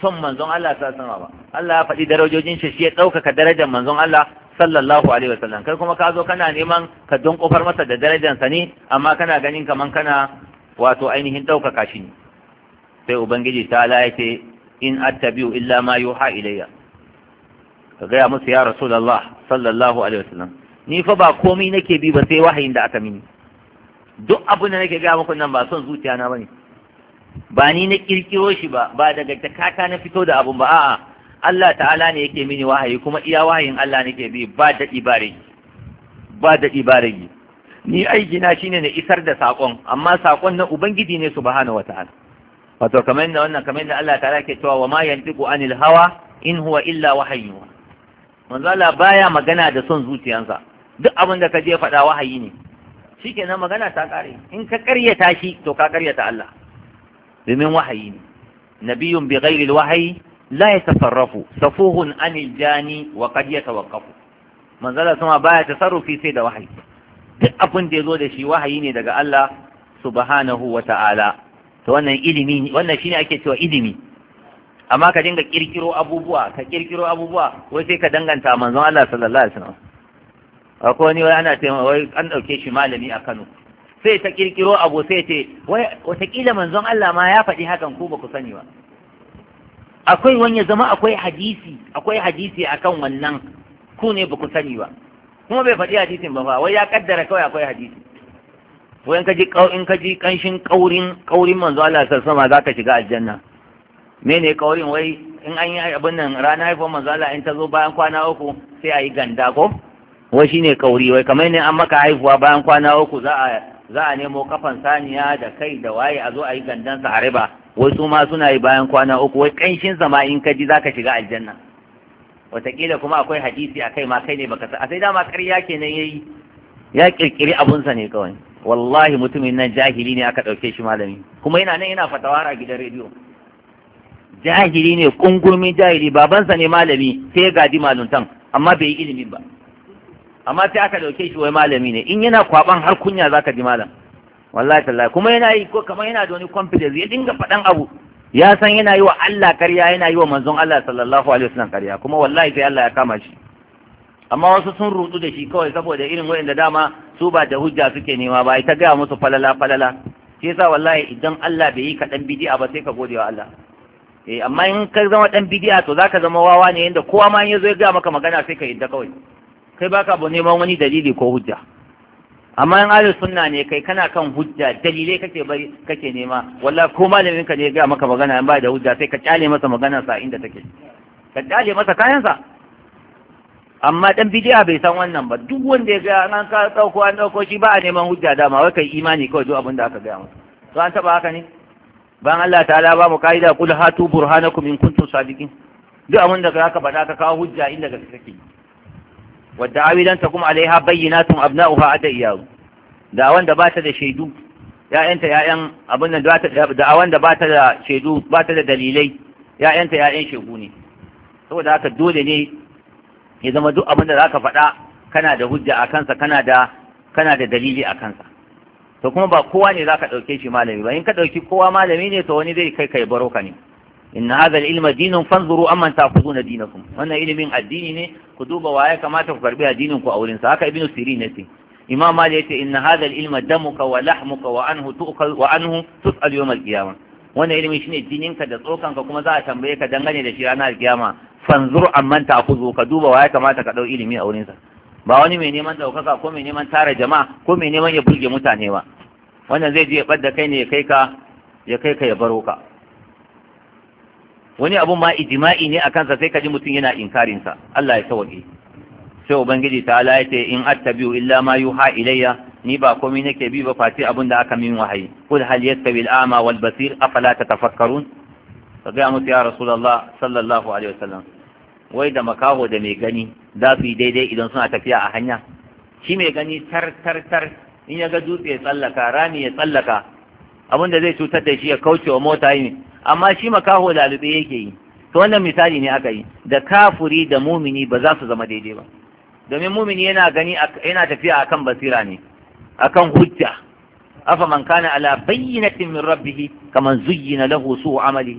son manzon Allah sallallahu alaihi wasallam ba Allah ya faɗi darajojin shi ya ɗaukaka darajar manzon Allah sallallahu alaihi wasallam kai kuma ka zo kana neman ka don kofar masa da darajarsa ne amma kana ganin kaman kana wato ainihin ɗaukaka shi ne sai ubangiji ta ala yace in attabi'u illa ma yuha ilayya ka gaya musu ya rasulullah sallallahu alaihi wasallam ni fa ba komai nake bi ba sai wahayin da aka mini duk abin da nake gaya muku nan ba son zuciya na bane ba ni na kirkiro shi ba daga takata na fito da abun ba a'a Allah ta'ala ne yake mini wahayi kuma iya wahayin Allah nake bi ba daɗi ba rage ni aiki na shine na isar da sakon amma sakon na ubangiji ne subhanahu wata'ala wato kamar da Allah ta'ala ke cewa wa ma yantiqu anil hawa in huwa illa wahayu manzo Allah baya magana da son zuciyansa duk abin da ka je faɗa wahayi ne shikenan magana ta kare in ka karyata shi to ka karyata Allah domin wahayi ne nabiyun bi ghairi alwahyi la yatafarrafu safuhun anil jani wa qad yatawaqqafu manzala sama baya tasarrufi sai da wahayi duk abin da yazo da shi wahayi ne daga Allah subhanahu wa ta'ala to wannan ilimi wannan shine ake cewa ilimi amma ka dinga kirkiro abubuwa wai sai ka danganta manzon Allah sallallahu alaihi wasallam akwai wani wai ana cewa wai an dauke shi malami a Kano sai ta kirkiro abu sai ce wai watakila manzon Allah ma ya faɗi hakan ko ba ku sani ba akwai wani ya zama akwai hadisi akan wannan ku ne ba ku sani ba kuma bai faɗi hadisin ba fa wai ya kaddara kawai akwai hadisi wai in ka ji kanshin kaurin manzon Allah sallallahu alaihi wasallam zaka shiga aljanna mene kaurin wai in an yi abin nan rana haifar manzon Allah in ta zo bayan kwana uku sai a yi ganda ko wai shine kauri wai kamar ne an maka haihuwa bayan kwana uku za a nemo kafan saniya da kai da waye a zo a yi gandansa a riba wai su ma suna yi bayan kwana uku wai kanshin sama in ka ji zaka shiga aljanna wataƙila kuma akwai hadisi a kai ma kai ne baka a sai dama ƙarya kenan yayi ya kirkiri abunsa ne kawai wallahi mutumin nan jahili ne aka ɗauke shi malami kuma yana nan yana fatawa a gidan rediyo jahili ne kungurmin jahili babansa ne malami sai ya gadi maluntan amma bai yi ilimin ba amma sai aka dauke shi wai malami ne in yana kwaban har kunya zaka ji malam wallahi tallahi kuma yana yi ko kamar yana da wani confidence ya dinga faɗan abu ya san yana yi wa Allah ƙarya yana yi wa manzon Allah sallallahu alaihi wasallam ƙarya kuma wallahi sai Allah ya kama shi amma wasu sun rudu da shi kawai saboda irin wanda dama su ba da hujja suke nema ba ita ga musu falala shi yasa wallahi idan Allah bai yi ka dan bid'a ba sai ka gode wa Allah amma in ka zama dan bid'a to zaka zama wawa ne yanda kowa ma in yazo ya ga maka magana sai ka yadda kawai kai baka bu neman wani dalili ko hujja amma in ahlus sunna ne kai kana kan hujja dalilai kake nema wallahi ko malamin ka ne ya ga maka magana in ba da hujja sai ka kyale masa magana sa inda take ka kyale masa kayan sa amma dan bid'a bai san wannan ba duk wanda ya ga an ka dauko shi ba a neman hujja dama wai kai imani kawai duk abin da aka ga masa to an taba haka ne bayan Allah ta'ala ba mu kaida kul hatu burhanakum in kuntum sadiqin duk abin da ka faɗa ka kawo hujja inda kake wadda awilan takum alaiha bayyinatun abna'uha adaiyahu da wanda ba ta da shaidu ya'yanta ya'yan abin nan da wanda ba ta da shaidu ba ta da dalilai ya'yanta ya'yan shegu ne saboda haka dole ne ya zama duk abin da zaka faɗa kana da hujja a kansa kana da dalili a kansa to kuma ba kowa ne zaka dauke shi malami ba in ka dauki kowa malami ne to wani zai kai baro ka ne inna hadha al-ilma dinun fanzuru amman ta'khuduna dinakum wannan ilimin addini ne ku duba waye kamata ku karbi addinin ku a wurin sa haka ibnu sirin ne ce imam malik yace inna hadha al-ilma damuka wa lahmuka wa anhu tu'khal wa anhu tus'al yawm al-qiyamah wannan ilimi shine jininka da tsokanka kuma za a tambaye ka dangane da shi ranar kiyama fanzur amman ta'khudhu ka duba waye kamata ka dau ilimi a wurin sa ba wani mai neman daukaka ko mai neman tara jama'a ko mai neman ya burge mutane ba wannan zai je ya bar kai ne ya kai ka ya baro ka wani abun ma ijma'i ne akan sa sai ka ji mutum yana inkarin sa Allah ya sauke sai ubangiji ta ala yace in attabi'u illa ma yuha ilayya ni ba komai nake bi ba face abin da aka min wahayi kul hal yastawi al-a'ma wal basir afala tatafakkarun kaga musu ya rasulullah sallallahu alaihi wasallam wai da makaho da mai gani za su yi daidai idan suna tafiya a hanya shi mai gani tar in ya ga dutse ya tsallaka rami ya tsallaka abin da zai cutar da shi ya kauce wa mota yi amma shi makaho da alube yake yi to wannan misali ne aka yi da kafuri da mumini ba za su zama daidai ba domin mumini yana gani yana tafiya akan basira ne akan hujja afa man kana ala bayyinatin min rabbih kaman zuyyina lahu su'u amalihi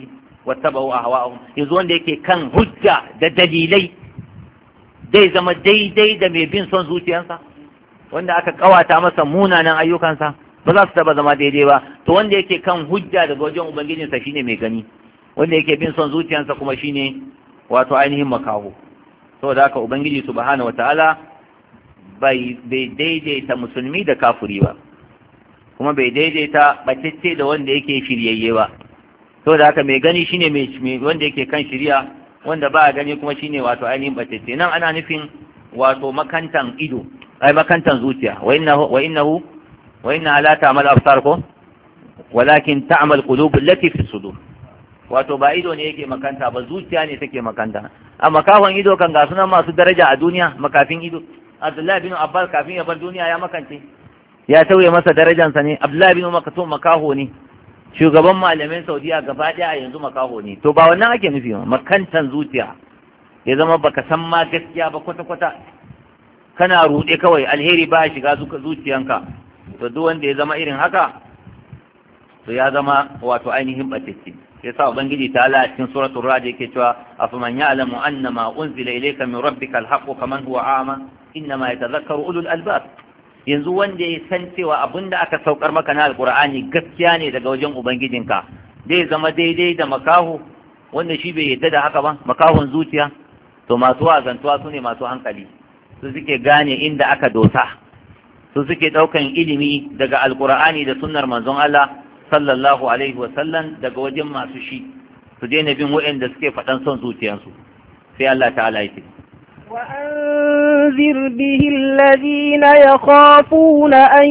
wattaba'u ahwa'ahum. Yanzu wanda yake kan hujja da dalilai zai zama daidai da mai bin son zuciyarsa, wanda aka kawata masa munanan ayyukansa ba za su taba zama daidai ba. To wanda yake kan hujja daga wajen ubangijinsa shine mai gani, wanda yake bin son zuciyarsa kuma shine wato ainihin makaho. saboda haka ubangiji subhanahu wataala bai daidaita musulmi da kafiri ba, kuma bai daidaita batacce da wanda yake shiryayye ba. saboda haka mai gani shine mai wanda yake kan shiriya, wanda ba gani kuma shine wato ainihin batacce. Nan ana nufin wato makantan ido, ai makantan zuciya. wa innaha la ta'mal absar ko walakin ta'mal qulub allati fi sudur. wato ba ido ne yake makanta ba, zuciya ne take makanta. amma kafin ido kan ga sunan masu daraja a duniya, makafin ido. Abdullahi bin Abbas kafin ya bar duniya ya makance, ya tauye masa darajansa ne. Abdullahi bin Maktum makaho ne, shugaban malamin Saudiya gaba daya yanzu makaho ne. To ba wannan ake nufi ba, makantan zuciya ya zama baka san ma gaskiya ba kwata-kwata, kana ruɗe kawai, alheri ba shiga zuciyanka. to duk wanda ya zama irin haka to ya zama wato ainihin batacce. yasa ubangiji ta ala cikin suratul ra'd yake cewa afaman ya'lamu annama unzila ilayka min rabbika alhaqqu kaman huwa a'ma innama yatadhakkaru ulul albab. yanzu wanda ya san cewa abinda aka saukar maka na alqur'ani gaskiya ne daga wajen ubangijinka, zai zama daidai da makaho wanda shi bai yadda da haka ba, makahon zuciya. to masu wazantuwa su ne masu hankali, su suke gane inda aka dosa, su suke ɗaukan ilimi daga alkur'ani da sunnar manzon Allah sallallahu alaihi wasallam daga wajen masu shi, su daina bin waɗanda suke faɗan son zuciyarsu. sai Allah ta'ala ya ce وأنذر به الذين يخافون أن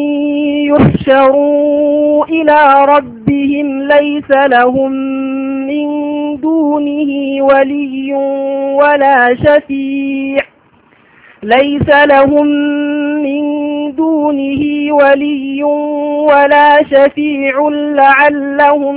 يحشروا إلى ربهم ليس لهم من دونه ولي ولا شفيع ليس لهم من دونه ولي ولا شفيع لعلهم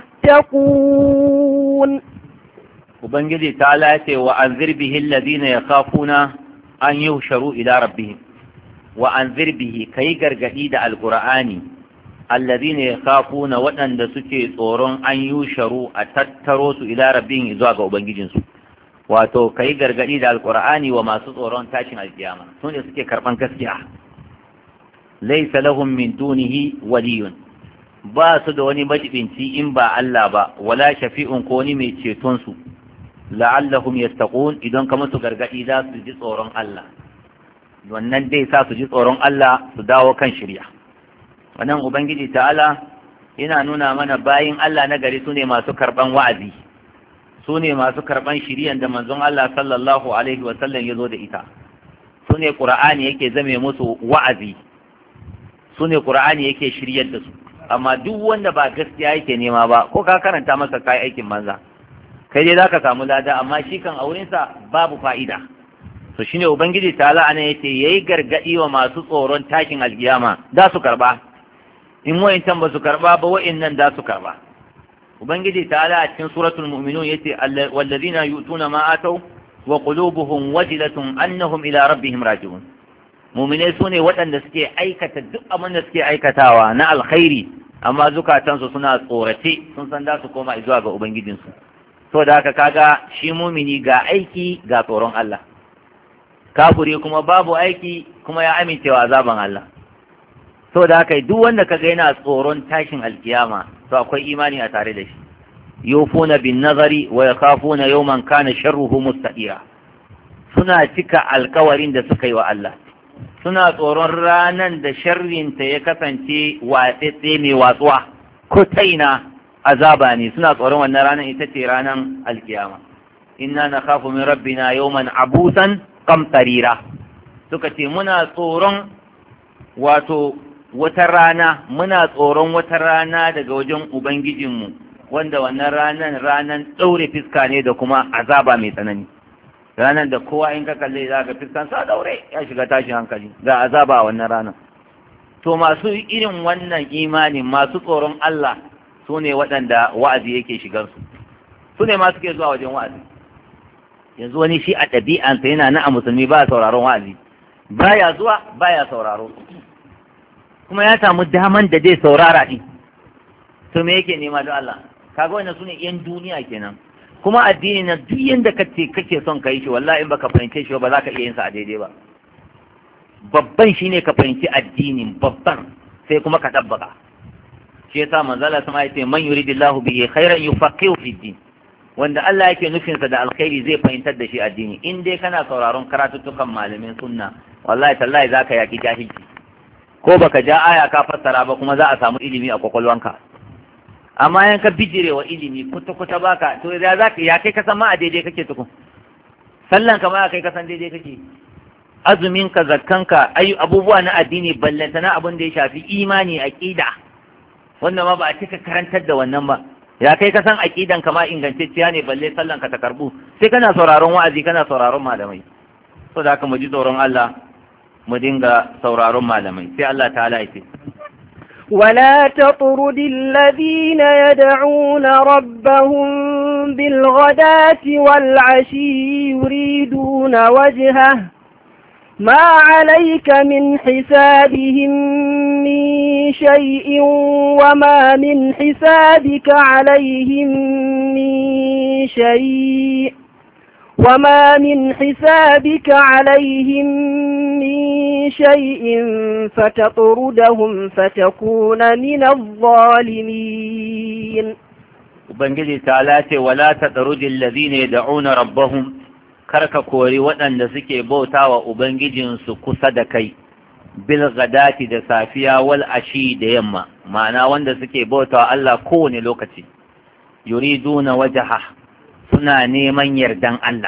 يتقون. Ubangiji ta lace wa anzir bihi alladhina yakhafuna an yuhsharu ila rabbihim, wa anzir bihi kai gargadi da alqur'ani alladhina yakhafuna waɗanda suke tsoron an yusharu a tattaro su ila rabbihim zuwa ga ubangijinsu. wato kai gargadi da alqur'ani wa masu tsoron tashin alkiyama, su ne suke karban gaskiya. laysa lahum min dunihi waliyun, ba su da wani majibinci in ba Allah ba, wala shafi'un ko ni mai ceton su. la'allahum yattaqun, idan ka musu gargadi za su ji tsoron Allah, wannan dai sa su ji tsoron Allah su dawo kan shirya. wannan ubangiji ta'ala yana nuna mana bayin Allah na gari sune masu karban wa'azi, sune masu karban shiriyan da manzon Allah sallallahu alaihi wa sallam ya zo da ita. sune qur'ani yake zame musu wa'azi, sune qur'ani yake shiryar da su. amma duk wanda ba gaskiya yake nema ba, ko ka karanta masa kai aikin manza, kai dai zaka samu lada, amma shi kan aurensa babu fa'ida. to shine ubangiji ta'ala ana yace yayi gargadi wa masu tsoron takin alkiyama, da su karba. in wayancan ba su karba ba, wayannan da su karba. ubangiji ta'ala a cikin suratul mu'minun yace wallazina yu'tuna ma atau wa qulubuhum wajilatun annahum ila rabbihim raji'un. mu'mine sune waɗanda suke aikata duk abin da suke aikatawa na alkhairi, amma zukatansu suna tsorace, sun san da su koma zuwa ga ubangijinsu. to da haka kaga shi mumini ga aiki ga tsoron Allah, kafiri kuma babu aiki kuma ya amincewa azaban Allah. to da haka duk wanda kaga yana tsoron tashin alkiyama, to akwai imani a tare da shi. yufuna bin nazari wa yakhafuna yawman kana sharruhu mustaqira, suna cika alkawarin da suka yi wa Allah, suna tsoron ranan da sharrin ta ya kasance watsetse mai watsuwa, ko taina azaba ne. suna tsoron wannan ranar, ita ce ranar alkiyama. inna nakhafu min rabbina yawman abusan qamtarira, suka ce muna tsoron wato wata rana, muna tsoron wata rana daga wajen ubangijinmu, wanda wannan ranar daure fiska ne da kuma azaba mai tsanani. ranar da kowa in ka kalle za ka fiskan sa daure, ya shiga tashin hankali, ga azaba a wannan ranar. to masu irin wannan imanin, masu tsoron Allah, su ne waɗanda wa'azi yake shigarsu, su ne ma suke zuwa wajen wa'azi. yanzu wani shi a ɗabi'ansa yana na a musulmi ba sauraron wa'azi, baya zuwa baya sauraro, kuma ya samu daman da zai saurara ɗin. to me yake nema don Allah? kaga wannan sune yan duniya kenan. Kuma addini na duk yanda kake son kai shi wallahi in baka fahimce shi ba za ka iya yin sa a daidai ba. Babban shine ka fahimci addinin babban sai kuma ka tabbaka. Shi yasa manzo Allah sama yace man yuridillahu bihi khairan yufaqihu fi din. Wanda Allah yake nufin sa da alkhairi zai fahimtar da shi addini. In dai kana sauraron karatuttukan malamin sunna wallahi tallahi zaka yaki jahilci. Ko baka ja aya ka fassara ba kuma za a samu ilimi a kwakwalwanka. Amma yan ka bijire wa ilimi kuta baka to ya zaka ya kai ka san ma a daidai kake tukun. Sallan ka ma kai ka san daidai kake. Azumin ka zakkanka abubuwa na addini ballanta na abin da ya shafi imani aqida. Wannan ma ba a cika karantar da wannan ba. Ya kai ka san aqidan ka ma ingantacciya ne balle sallan ka ta karbu. Sai kana sauraron wa'azi kana sauraron malamai. So da haka mu ji tsoron Allah mu dinga sauraron malamai. Sai Allah ta'ala ya ce ولا تطرد الذين يدعون ربهم بالغداة والعشي يريدون وجهه ما عليك من حسابهم من شيء وما من حسابك عليهم من شيء وما من حسابك عليهم من شيء فتطردهم فتكون من الظالمين. Ubangiji ta ce wala tatrudil ladina yad'una rabbahum karka kori waɗanda suke bauta wa ubangijinsu kusa da kai bil ghadati da safiya wal ashi da yamma ma'ana wanda suke bauta wa Allah kowane lokaci yuriduna wajha suna neman yardan Allah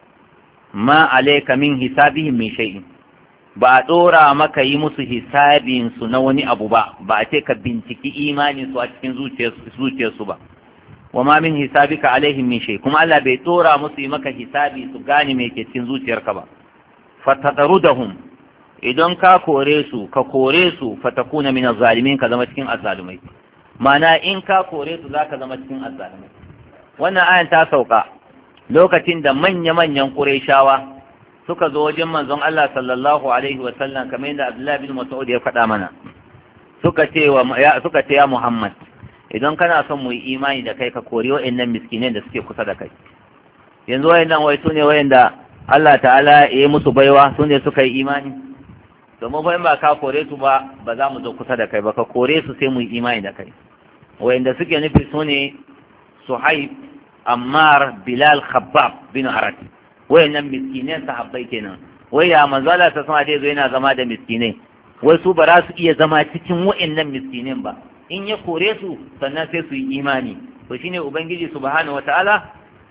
ma alayka min hisabihim min shay'in ba a ɗora maka yi musu hisabin su na wani abu ba a ce ka binciki imanin su a cikin zuciyarsu ba wa ma min hisabika alaihim min shay kuma Allah bai ɗora musu yi maka hisabi su gane me ke cikin zuciyarka ba fatadarudahum idan ka kore su fatakuna min az-zalimin ka zama cikin azzalumai ma'ana in ka kore su zaka zama cikin azzalumai. Wannan ayan ta sauka lokacin da manya-manyan Qurayshawa suka zo wajen manzon Allah sallallahu alaihi wasallam kamar yadda Abdullah bin Mas'ud ya faɗa mana suka ce ya Muhammad idan kana son mu yi imani da kai ka kori wa'annan miskinai da suke kusa da kai. Yanzu wa'annan wai sune wa'anda Allah ta'ala ya yi musu baiwa sune suka yi imani to mu fa in ba ka kore su ba za mu zo kusa da kai ba ka kore su sai mu yi imani da kai. Wa'anda suke nufi sune Suhaib, Ammar, Bilal, Khabbab bin Arat. Wayannan miskinai sahabbai kenan. Wai ya manzo Allah ta sama dai zo yana zama da miskinai. Wai su ba za su iya zama cikin wayannan miskinin ba. In ya kore su sannan sai su yi imani. To shine Ubangiji subhanahu wataala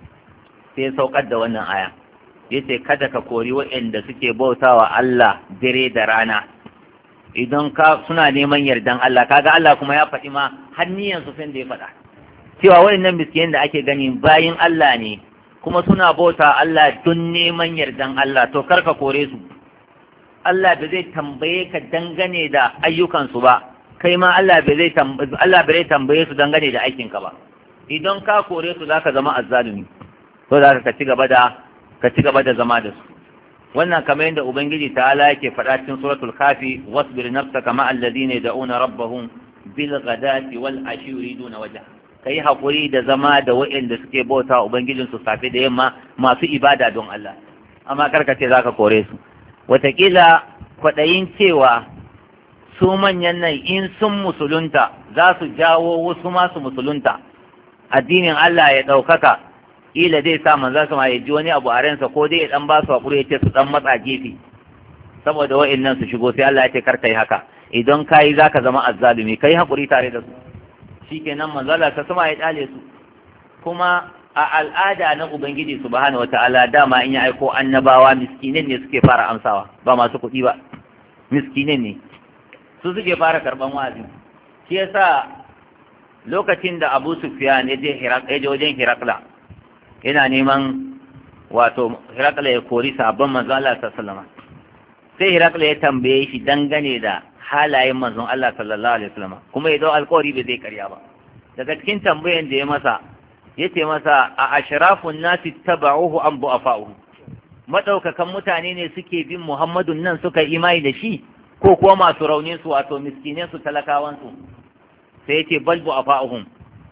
sai ya saukar da wannan aya. Yace kada ka kori wayanda suke bautawa Allah dare da rana. Idan suna neman yardan Allah kaga Allah kuma ya faɗi ma hanniyan su sai da ya faɗa. Cewa waɗannan miskiyan da ake gani bayin Allah ne kuma suna bauta Allah don neman yardan Allah to karka kore su. Allah bai zai tambaye ka dangane da ayyukansu ba kai ma Allah bai zai tambaye su dangane da aikinka ba. Idan ka kore su zaka zama azzalumi to zaka ka ci gaba da zama da su. Wannan kamar yadda Ubangiji ta'ala yake faɗa cikin suratul Kafi wasbir nafsaka ma'al ladina yad'una rabbahum bil ghadati wal ashi yuriduna wajha. Ka yi haƙuri da zama da waɗanda suke bauta Ubangijinsu safe da yamma masu ibada don Allah, amma karka ce za ka kore su. Wataƙila kwaɗayin cewa su manyan nan in sun musulunta za su jawo wasu masu musulunta, addinin Allah ya ɗaukaka, ƙila zai sa manzan su ma ya ji wani abu a ransa ko dai ya ɗan ba su haƙuri ya ce su ɗan matsa gefe, saboda waɗannan su shigo sai Allah ya ce kar ka yi haka, idan ka yi za ka zama azzalumi, ka yi haƙuri tare da su. Shikenan manzala ta sama ya dale su kuma a al'ada na Ubangiji subhanahu wataala dama in ya aiko annabawa miskinin ne suke fara amsawa ba masu kuɗi ba miskinin ne su suke fara karban wa'azi. Shi yasa lokacin da Abu Sufyan ya je wajen Hirakla yana neman wato Hirakla ya kori sabon manzo Allah sallallahu alaihi wasallam sai Hirakla ya tambaye shi dangane da halayen manzon Allah sallallahu alaihi wasallam kuma ya dau alƙawari bai zai karya ba. Daga cikin tambayan da ya masa yace masa a ashrafun nasi tabauhu am bu'afa'uhu, madaukakan mutane ne suke bin Muhammadun nan suka imani da shi ko kuwa masu raunin su wato miskinin su talakawan su. Sai yace bal bu'afa'uhum,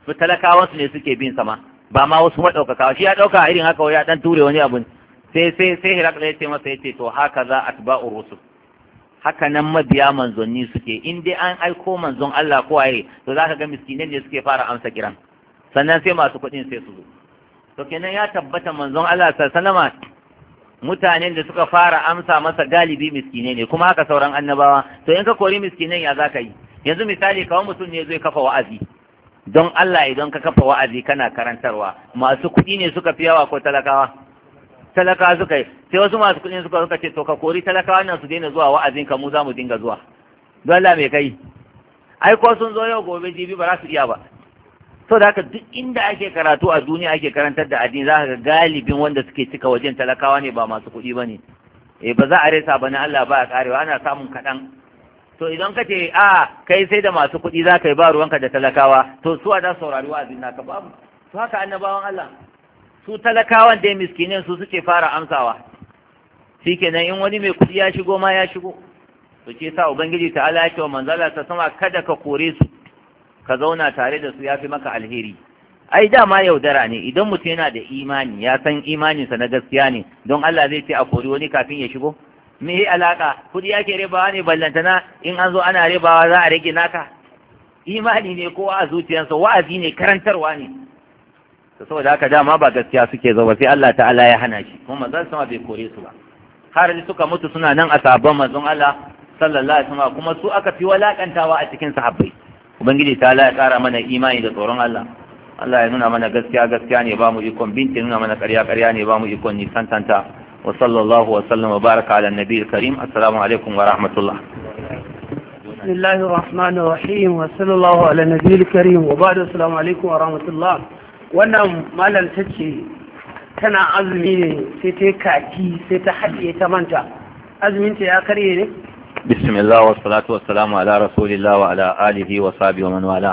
to talakawansu ne suke bin sama ba ma wasu maɗaukaka shi ya ɗauka irin haka ya ɗan ture wani abu sai Hirakla ya ce masa ya ce to haka za atba'ur rusul haka nan mabiya manzanni suke in dai an aiko manzon Allah ko waye to zaka ga miskinai ne suke fara amsa kiran sannan sai masu kuɗin sai su zo to kenan ya tabbata manzon Allah sallallahu alaihi mutanen da suka fara amsa masa galibi miskinai ne kuma haka sauran annabawa to in ka kori miskinai ya zaka yi yanzu misali kawai mutum ne zai kafa wa'azi don Allah idan ka kafa wa'azi kana karantarwa masu kuɗi ne suka fi yawa ko talakawa suka yi sai wasu masu kuɗi suka ce to ka kori talakawa nan su daina zuwa wa'azin ka mu za mu dinga zuwa don Allah mai kai ai ko sun zo yau gobe jibi ba za su iya ba so da haka duk inda ake karatu a duniya ake karantar da addini za ka ga galibin wanda suke cika wajen talakawa ne ba masu kuɗi ba ne ba za a resa ba na Allah ba a karewa ana samun kaɗan to idan ka ce kai sai da masu kuɗi za ka yi ba ruwanka da talakawa to suwa za su saurari wa'azin naka babu to haka annabawan Allah su talakawan dai miskinin su suke fara amsawa shikenan in wani mai kuɗi ya shigo ma ya shigo to ke sa ubangiji ta'ala ya ce wa manzala ta sama kada ka kore su ka zauna tare da su yafi maka alheri ai dama yaudara ne idan mutum yana da imani ya san imaninsa na gaskiya ne don Allah zai ce a kori wani kafin ya shigo me yi alaka kuɗi yake ribawa ne ballantana in an zo ana ribawa za a rage naka imani ne kowa a zuciyarsa wa'azi ne karantarwa ne saboda haka dama ba gaskiya suke zo ba sai Allah ta'ala ya hana shi kuma manzon sama bai kore su ba har suka mutu suna nan a sabon manzon Allah sallallahu alaihi wasallam kuma su aka fi walakantawa a cikin sahabbai ubangiji ta'ala ya kara mana imani da tsoron Allah Allah ya nuna mana gaskiya gaskiya ne ba mu ikon binti nuna mana ƙarya ƙarya ne ba mu ikon nisantanta wa sallallahu wa sallam wa baraka ala nabiyil karim assalamu alaikum wa rahmatullah bismillahir rahmanir rahim wa sallallahu ala nabiyil karim wa ba'da assalamu alaikum wa rahmatullah wannan malam tace tana azumi ne sai ta kaki sai ta haɗiye ta manta azumin ta ya karye ne bismillah wa salatu wa salamu ala rasulillah wa ala alihi wa sahbihi wa man wala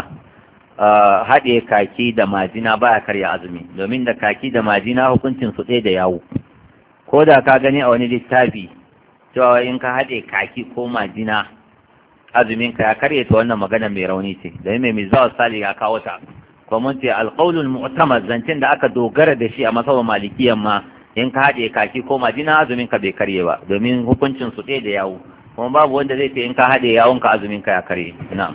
haɗe kaki da majina baya karya azumi domin da kaki da majina hukuncin su ɗaya da yawo ko da ka gani a wani littafi cewa in ka haɗe kaki ko majina azumin ka ya karye ta wannan magana mai rauni ce domin mai mizawar sali ya kawo ta kuma ce alƙaulul mu'tamad zancen da aka dogara da shi a masaba malikiyan ma in ka haɗe kaki ko majina azumin ka bai karye ba domin hukuncin su ɗaya da yawo kuma babu wanda zai ce in ka haɗe yawon ka azumin ka ya karye na'am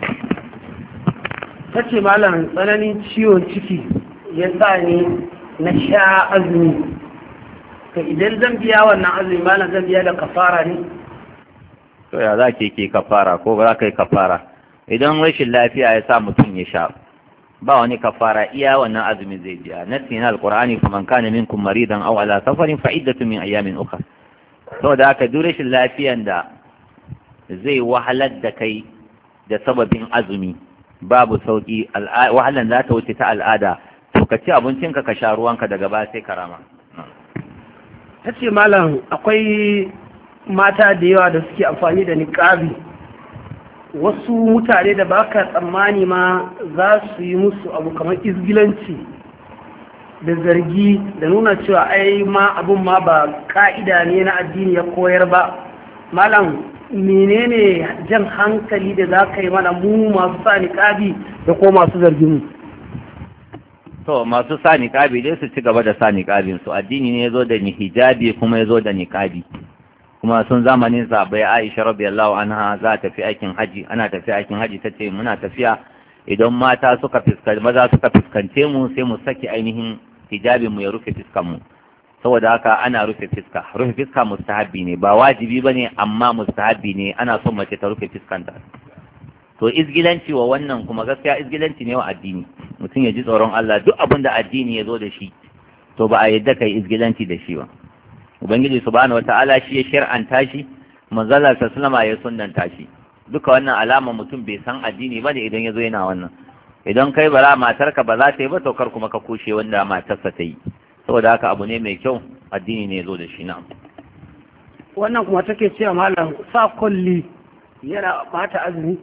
ta ce malam tsananin ciwon ciki ya sa ni na sha azumi ka idan zan biya wannan azumi malam zan biya da kafara ne to ya za ke kafara ko ba za ka yi kafara idan rashin lafiya ya sa mutum ya sha ba wani kafara iya wannan azumi zai biya nasi na alqur'ani faman kana minkum maridan aw ala safarin fa iddatu min ayamin ukhra saboda haka duk rashin lafiyan da zai wahalar da kai da sababin azumi babu sauki wahalan za ta wuce ta al'ada to ka ci abincinka ka sha ruwanka daga baya sai ka rama ta ce malam akwai mata da yawa da suke amfani da niƙabi wasu mutane da baka tsammani ma za su yi musu abu kamar izgilanci da zargi da nuna cewa ai ma abun ma ba ka'ida ne na addini ya koyar ba malam menene jan hankali da za ka yi mana mu masu sa niƙabi da ko masu zargin mu to masu sa niƙabi dai su ci gaba da sa niƙabin su addini ne yazo da hijabi kuma yazo da niƙabi kuma sun zamanin sahabbai Aisha radiyallahu anha za ta tafi aikin haji ana tafi aikin haji tace muna tafiya idan mata suka maza suka fuskance mu sai mu saki ainihin hijabin mu ya rufe fiskan mu saboda haka ana rufe fiska mustahabbi ne ba wajibi bane amma mustahabbi ne ana son mace ta rufe fiskanta to izgilanci wa wannan kuma gaskiya izgilanci ne wa addini mutum ya ji tsoron Allah duk abin da addini ya zo da shi to ba a yadda kai izgilanci da shi ba ubangiji subhanahu wata'ala shi ya shar'anta shi manzala sallama ya sunnanta shi duka wannan alama mutum bai san addini bane idan ya zo yana wannan idan kai bara matarka ba za ta yi ba to kar kuma ka kushe wanda matarsa ta yi saboda haka abu ne mai kyau addini ne zo da shi na wannan kuma take cewa malam sa kulli yana bata azumi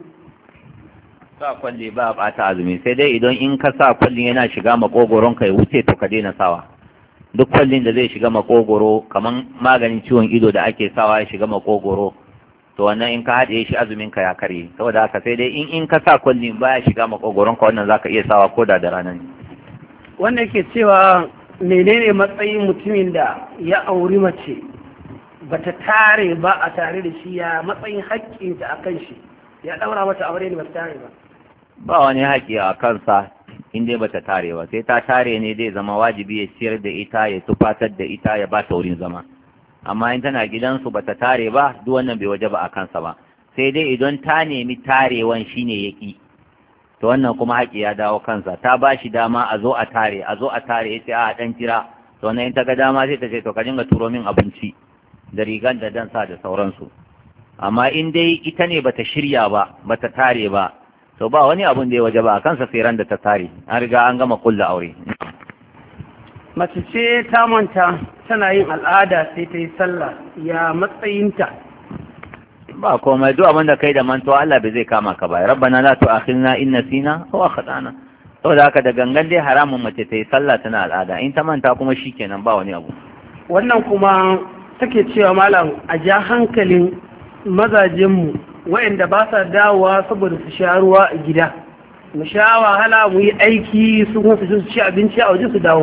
sa kulli ba bata azumi sai dai idan in ka sa kulli yana shiga makogoron ka ya wuce to ka daina sawa duk kullin da zai shiga makogoro kaman maganin ciwon ido da ake sawa ya shiga makogoro to wannan in ka haɗe shi azumin ka ya karye. Saboda haka sai dai in ka sa kulli baya shiga makogoron ka, wannan zaka iya sawa ko da rana ne. Wanda yake cewa menene matsayin mutumin da ya auri mace bata tare ba a tare da shi, ya matsayin haƙƙinta a kan shi, ya ɗaura mata aure ne bata tare ba? Ba wani haƙƙi a kansa in dai bata tare ba, sai ta tare ne zai zama wajibi ya ciyar da ita, ya tufatar da ita, ya ba ta wurin zama. Amma in tana gidansu bata tare ba, duk wannan bai waje ba a kansa ba, sai dai idan ta nemi tarewan shine ya ƙi, to wannan kuma haƙƙi ya dawo kansa. Ta ba shi dama a zo a tare ya ce a ɗan kira, to wannan in ta ga dama sai ta ce to ka dinga turo min abinci da rigan da dan sa da sauransu. Amma in dai ita ne bata shirya ba, bata tare ba, to ba wani abun da ya waje ba a kansa sai ran da ta tare, an riga an gama kulla aure. Mace ce ta manta tana yin al'ada sai ta yi sallah, ya matsayinta? Ba komai, duk abin da kai da mantuwa Allah bai zai kama ka ba. Rabbana la tu'akhilna in nasina aw akhtana. Saboda haka da gangan dai haramun mace ta yi sallah tana al'ada, in ta manta kuma shikenan ba wani abu. Wannan kuma take cewa malam a ja hankalin mazajenmu waɗanda ba sa dawowa saboda su sha ruwa a gida, mu sha wahala mu yi aiki su kuma su ci abinci a waje su dawo.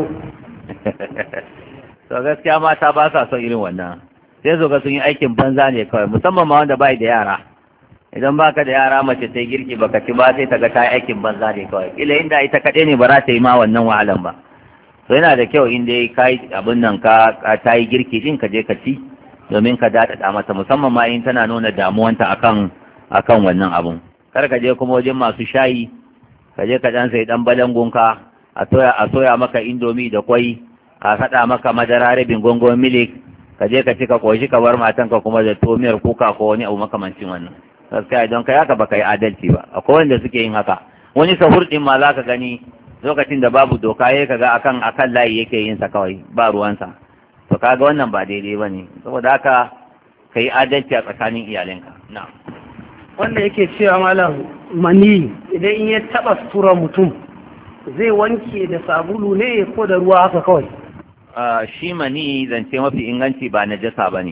To gaskiya mata ba sa son irin wannan, sai zo ga sun yi aikin banza ne kawai, musamman ma wanda bai da yara. Idan baka da yara mace ta yi girki baka ci ba sai ta ga ta yi aikin banza ne kawai, ila inda ita kaɗai ne ba za ta yi ma wannan wahalan ba. To yana da kyau inda ka yi abin nan ka ta yi girki din ka je ka ci domin ka daɗaɗa mata, musamman ma in tana nuna damuwanta akan wannan abun. Kar ka je kuma wajen masu shayi ka je ka dan sai dan balangunka a soya maka indomi da kwai, a haɗa maka madara rabin gongon milik, ka je ka ci ka koshi ka bar matanka kuma da tomiyar kuka ko wani abu makamancin wannan. Gaskiya idan kai haka baka yi adalci ba. Akwai wanda suke yin haka, wani sahur din ma za ka gani lokacin da babu doka ya kaga akan layi yake yin sa kawai ba ruwansa. To kaga wannan ba daidai bane, saboda haka kai adalci a tsakanin iyalinka. Na'am. Wanda yake cewa malam mani idan in ya taba sutura mutum zai wanke da sabulu ne ko da ruwa haka kawai? Shi mani zance mafi inganci ba najasa bane,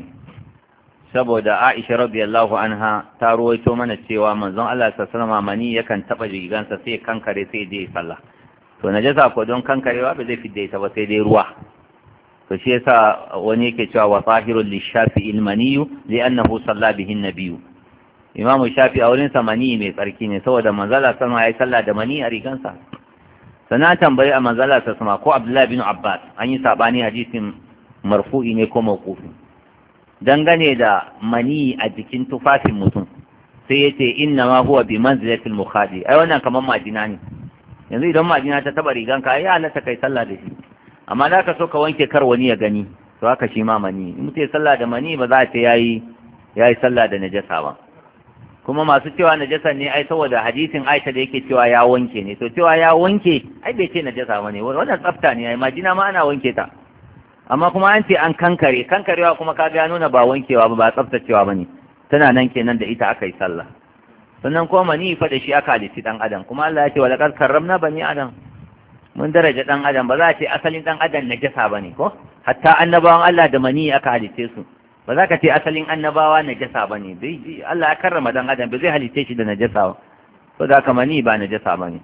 saboda Aisha radiyallahu anha ta ruwaito mana cewa manzon Allah sallallahu alaihi wasallam mani yakan taba rigansa sai kankare sai je sallah. To najasa ko don kankarewa ba zai fidda ita ba sai dai ruwa. To shi yasa wani yake cewa wa tahirul lishafi ilmaniyu li'annahu salla bihi an-nabiy. Imam Shafi a wurin sa mani mai tsarki ne saboda manzala sallallahu alaihi sallah da mani a rigansa. Sana tambayi a manzala sallallahu ko Abdullah bin Abbas, an yi sabani hadisin marfu'i ne ko mawqufi dangane da mani a jikin tufafin mutum, sai yace inna ma huwa bi manzilatil mukhadi. Ai wannan kaman majina ne. Yanzu idan majina ta taba riganka ai halatta kai sallah da shi, amma da ka so ka wanke kar wani ya gani, to haka shi ma mani in mutum ya sallah da mani ba za a ce yayi sallah da najasa ba. Kuma masu cewa najasa ne ai saboda hadisin Aisha da yake cewa ya wanke ne, to cewa ya wanke ai bai ce najasa bane, wannan tsafta ne ai, majina ma ana wanke ta. Amma kuma an ce an kankarewa kuma kaga ya nuna ba wankewa ba tsaftacewa bane, tana nan kenan da ita aka yi sallah. Sannan kuma mani fa da shi aka halitti dan adam, kuma Allah ya ce walaqad karramna bani adam, mun daraja dan adam, ba za a ce asalin dan adam najasa bane ko hatta annabawan Allah da mani aka halitte su, ba za ka ce asalin annabawa najasa bane, dai Allah ya karrama dan adam ba zai halitte shi da najasa ba, to da haka mani ba najasa bane.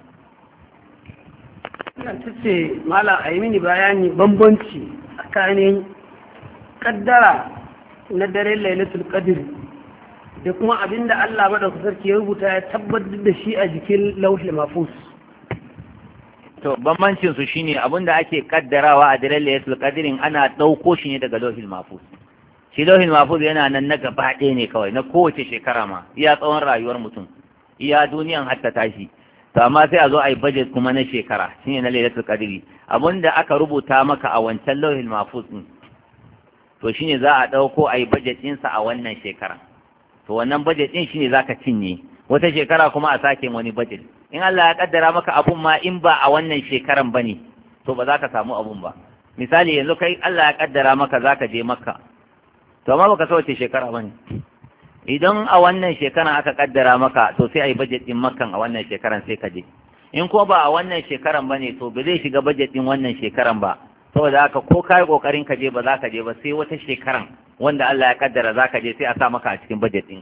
Ina tace mala ayi mini bayani bambanci tsakanin kaddara na daren Lailatul Qadr da kuma abinda Allah madaukakin sarki ya rubuta ya tabbatar da shi a jikin Lauhul Mahfuz. To bambancin su shine abinda ake kaddarawa a daren Lailatul Qadr ana dauko shi ne daga Lauhul Mahfuz. Shi Lauhul Mahfuz yana nan na gaba ɗaya ne kawai, na kowace shekara ma, iya tsawon rayuwar mutum, iya duniyan hatta tashi. To amma sai a zo a yi budget kuma na shekara, shine na Lailatul Qadr. Abinda aka rubuta maka a wancan Lauhul Mahfuz din, to shine za a dauko a yi budget ɗinsa a wannan shekara. To wannan budget ɗin shine zaka cinye. Wata shekara kuma a sake wani budget. In Allah ya kaddara maka abun ma in ba a wannan shekaran bane, to ba za ka samu abun ba. Misali yanzu kai Allah ya kaddara maka zaka je Makka, to amma baka so wace shekara bane. Idan a wannan shekaran aka kaddara maka, to sai a yi budget ɗin Makkan a wannan shekaran sai ka je. In ko ba a wannan shekaran bane, to ba zai shiga budget ɗin wannan shekaran ba. Saboda haka ko kai kokarin ka je ba za ka je ba sai wata shekaran wanda Allah ya kaddara za ka je sai a sa maka a cikin budget ɗinka.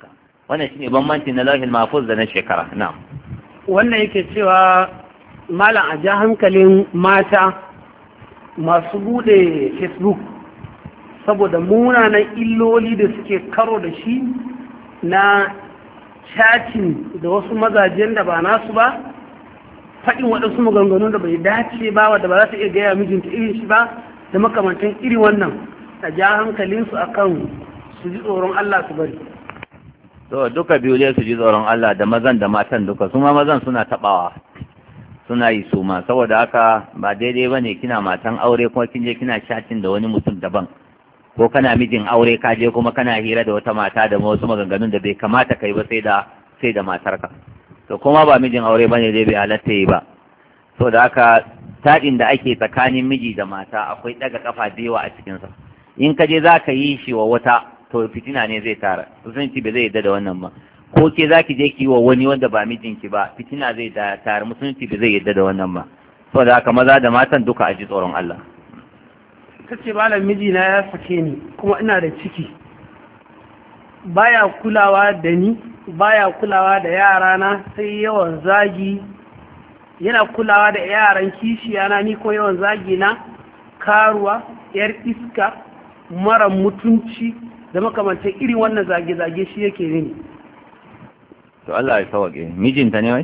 wannan shine bambanci na lauhil mahfuz da na shekara. Na'am. Wannan yake cewa malam a ja hankalin mata masu bude Facebook saboda munanan illoli da suke karo da shi na chatting da wasu mazajen da ba nasu ba, faɗin waɗansu maganganun da bai dace ba wadda ba za ta iya gaya mijinta irin shi ba da makamantan iri wannan, a ja hankalinsu akan su ji tsoron Allah su bari. To duka biyu dai su ji tsoron Allah, da mazan da matan duka, su ma mazan suna taɓawa suna yi su ma, saboda haka ba daidai ba ne kina matan aure kuma kin je kina chatting da wani mutum daban, ko kana mijin aure ka je kuma kana hira da wata mata da wasu maganganun da bai kamata kai ba sai da matarka. To kuma ba mijin aure bane dai bai halatta yi ba. So da haka taɗin da ake tsakanin miji da mata akwai ɗaga kafa da yawa a cikinsa. In ka je za ka yi shi wa wata, to fitina ne zai tara. Musulunci bai zai yadda da wannan ba. Ko ke za ki je ki yi wa wani wanda ba mijinki ba, fitina zai tara. Musulunci bai zai yadda da wannan ba. So da haka maza da matan duka a ji tsoron Allah. Ta ce malam mijina ya sake ni kuma ina da ciki. Baya kulawa da ni, baya kulawa da yarana, sai yawan zagi. Yana kulawa da yaran kishiyana, ni ko yawan zagi na, karuwa, yar iska, mara mutunci da makamantar irin wannan zage-zage shi yake ne. To Allah ya sauke. Mijinta ne wai?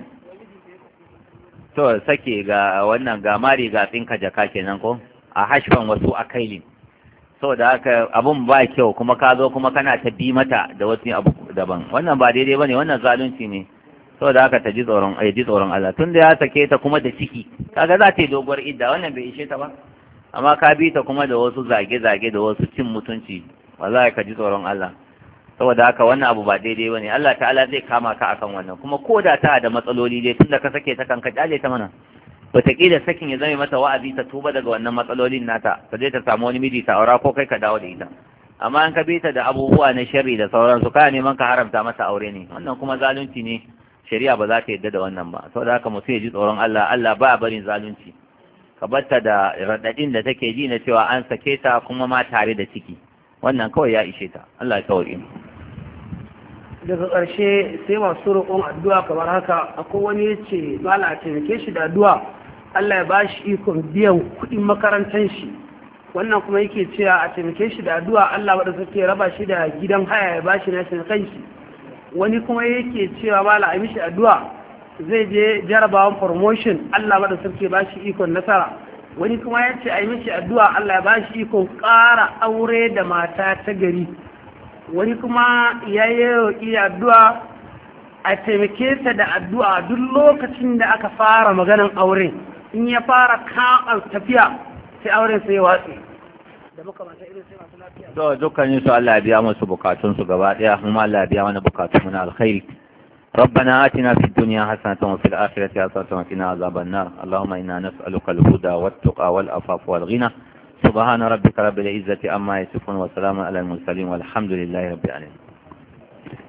To sake ga wannan ga mari ga tsinka jaka kenan ko? A hashfan wasu akailin. Saboda haka abun ba kyau kuma ka zo kuma kana ta bi mata da wasu abu daban. Wannan ba daidai bane, wannan zalunci ne. Saboda haka ta ji tsoron Allah. Tunda ya sake ta kuma da ciki, kaga za ta yi doguwar idda, wannan bai ishe ta ba. Amma ka bi ta kuma da wasu zage-zage da wasu cin mutunci, wallahi ka ji tsoron Allah. Saboda haka wannan abu ba daidai bane. Allah ta'ala zai kama ka akan wannan. Kuma ko da ta da matsaloli dai tunda ka sake ta kanka kyale ta mana. Wataƙila sakin ya zame mata wa'azi ta tuba daga wannan matsalolin nata, ta je ta samu wani miji ta aura ko kai ka dawo da ita. Amma an ka bi ta da abubuwa na sharri da sauransu, kana neman ka haramta mata aure ne. Wannan kuma zalunci ne, shari'a ba za ta yadda da wannan ba. Saboda haka mutum ya ji tsoron Allah, Allah ba barin zalunci. Ka batta da raɗaɗin da take ji na cewa an sake ta kuma ma tare da ciki. Wannan kawai ya ishe ta. Allah ya kawai. Daga ƙarshe sai masu roƙon addu'a kamar haka, akwai wani ya ce mala a taimake shi da addu'a Allah ya ba shi ikon biyan kuɗin makarantar shi. Wannan kuma yake cewa a taimake shi da addu'a Allah wadda suke raba shi da gidan haya ya ba shi nashin kanshi. Wani kuma yake cewa mala a mishi addu'a zai je jarabawan promotion, Allah wadda suke ba shi ikon nasara. Wani kuma ya ce a yi mishi addu'a Allah ya ba shi ikon ƙara aure da mata ta gari. Wani kuma ya yi roƙi addu'a a taimake sa da addu'a duk lokacin da aka fara maganan aure, in ya fara kaɓar tafiya sai auren sai watsi da makamanta irin sai masu lafiya. To dukkanin su Allah ya biya musu bukatun su gaba daya, kuma Allah ya biya mana bukatun mu na alkhairi. ربنا آتنا في الدنيا حسنة وفي الآخرة حسنة وقنا عذاب النار. اللهم إنا نسألك الهدى والتقى والعفاف والغنى. سبحان ربك رب العزة عما يصفون وسلام على المرسلين والحمد لله رب العالمين.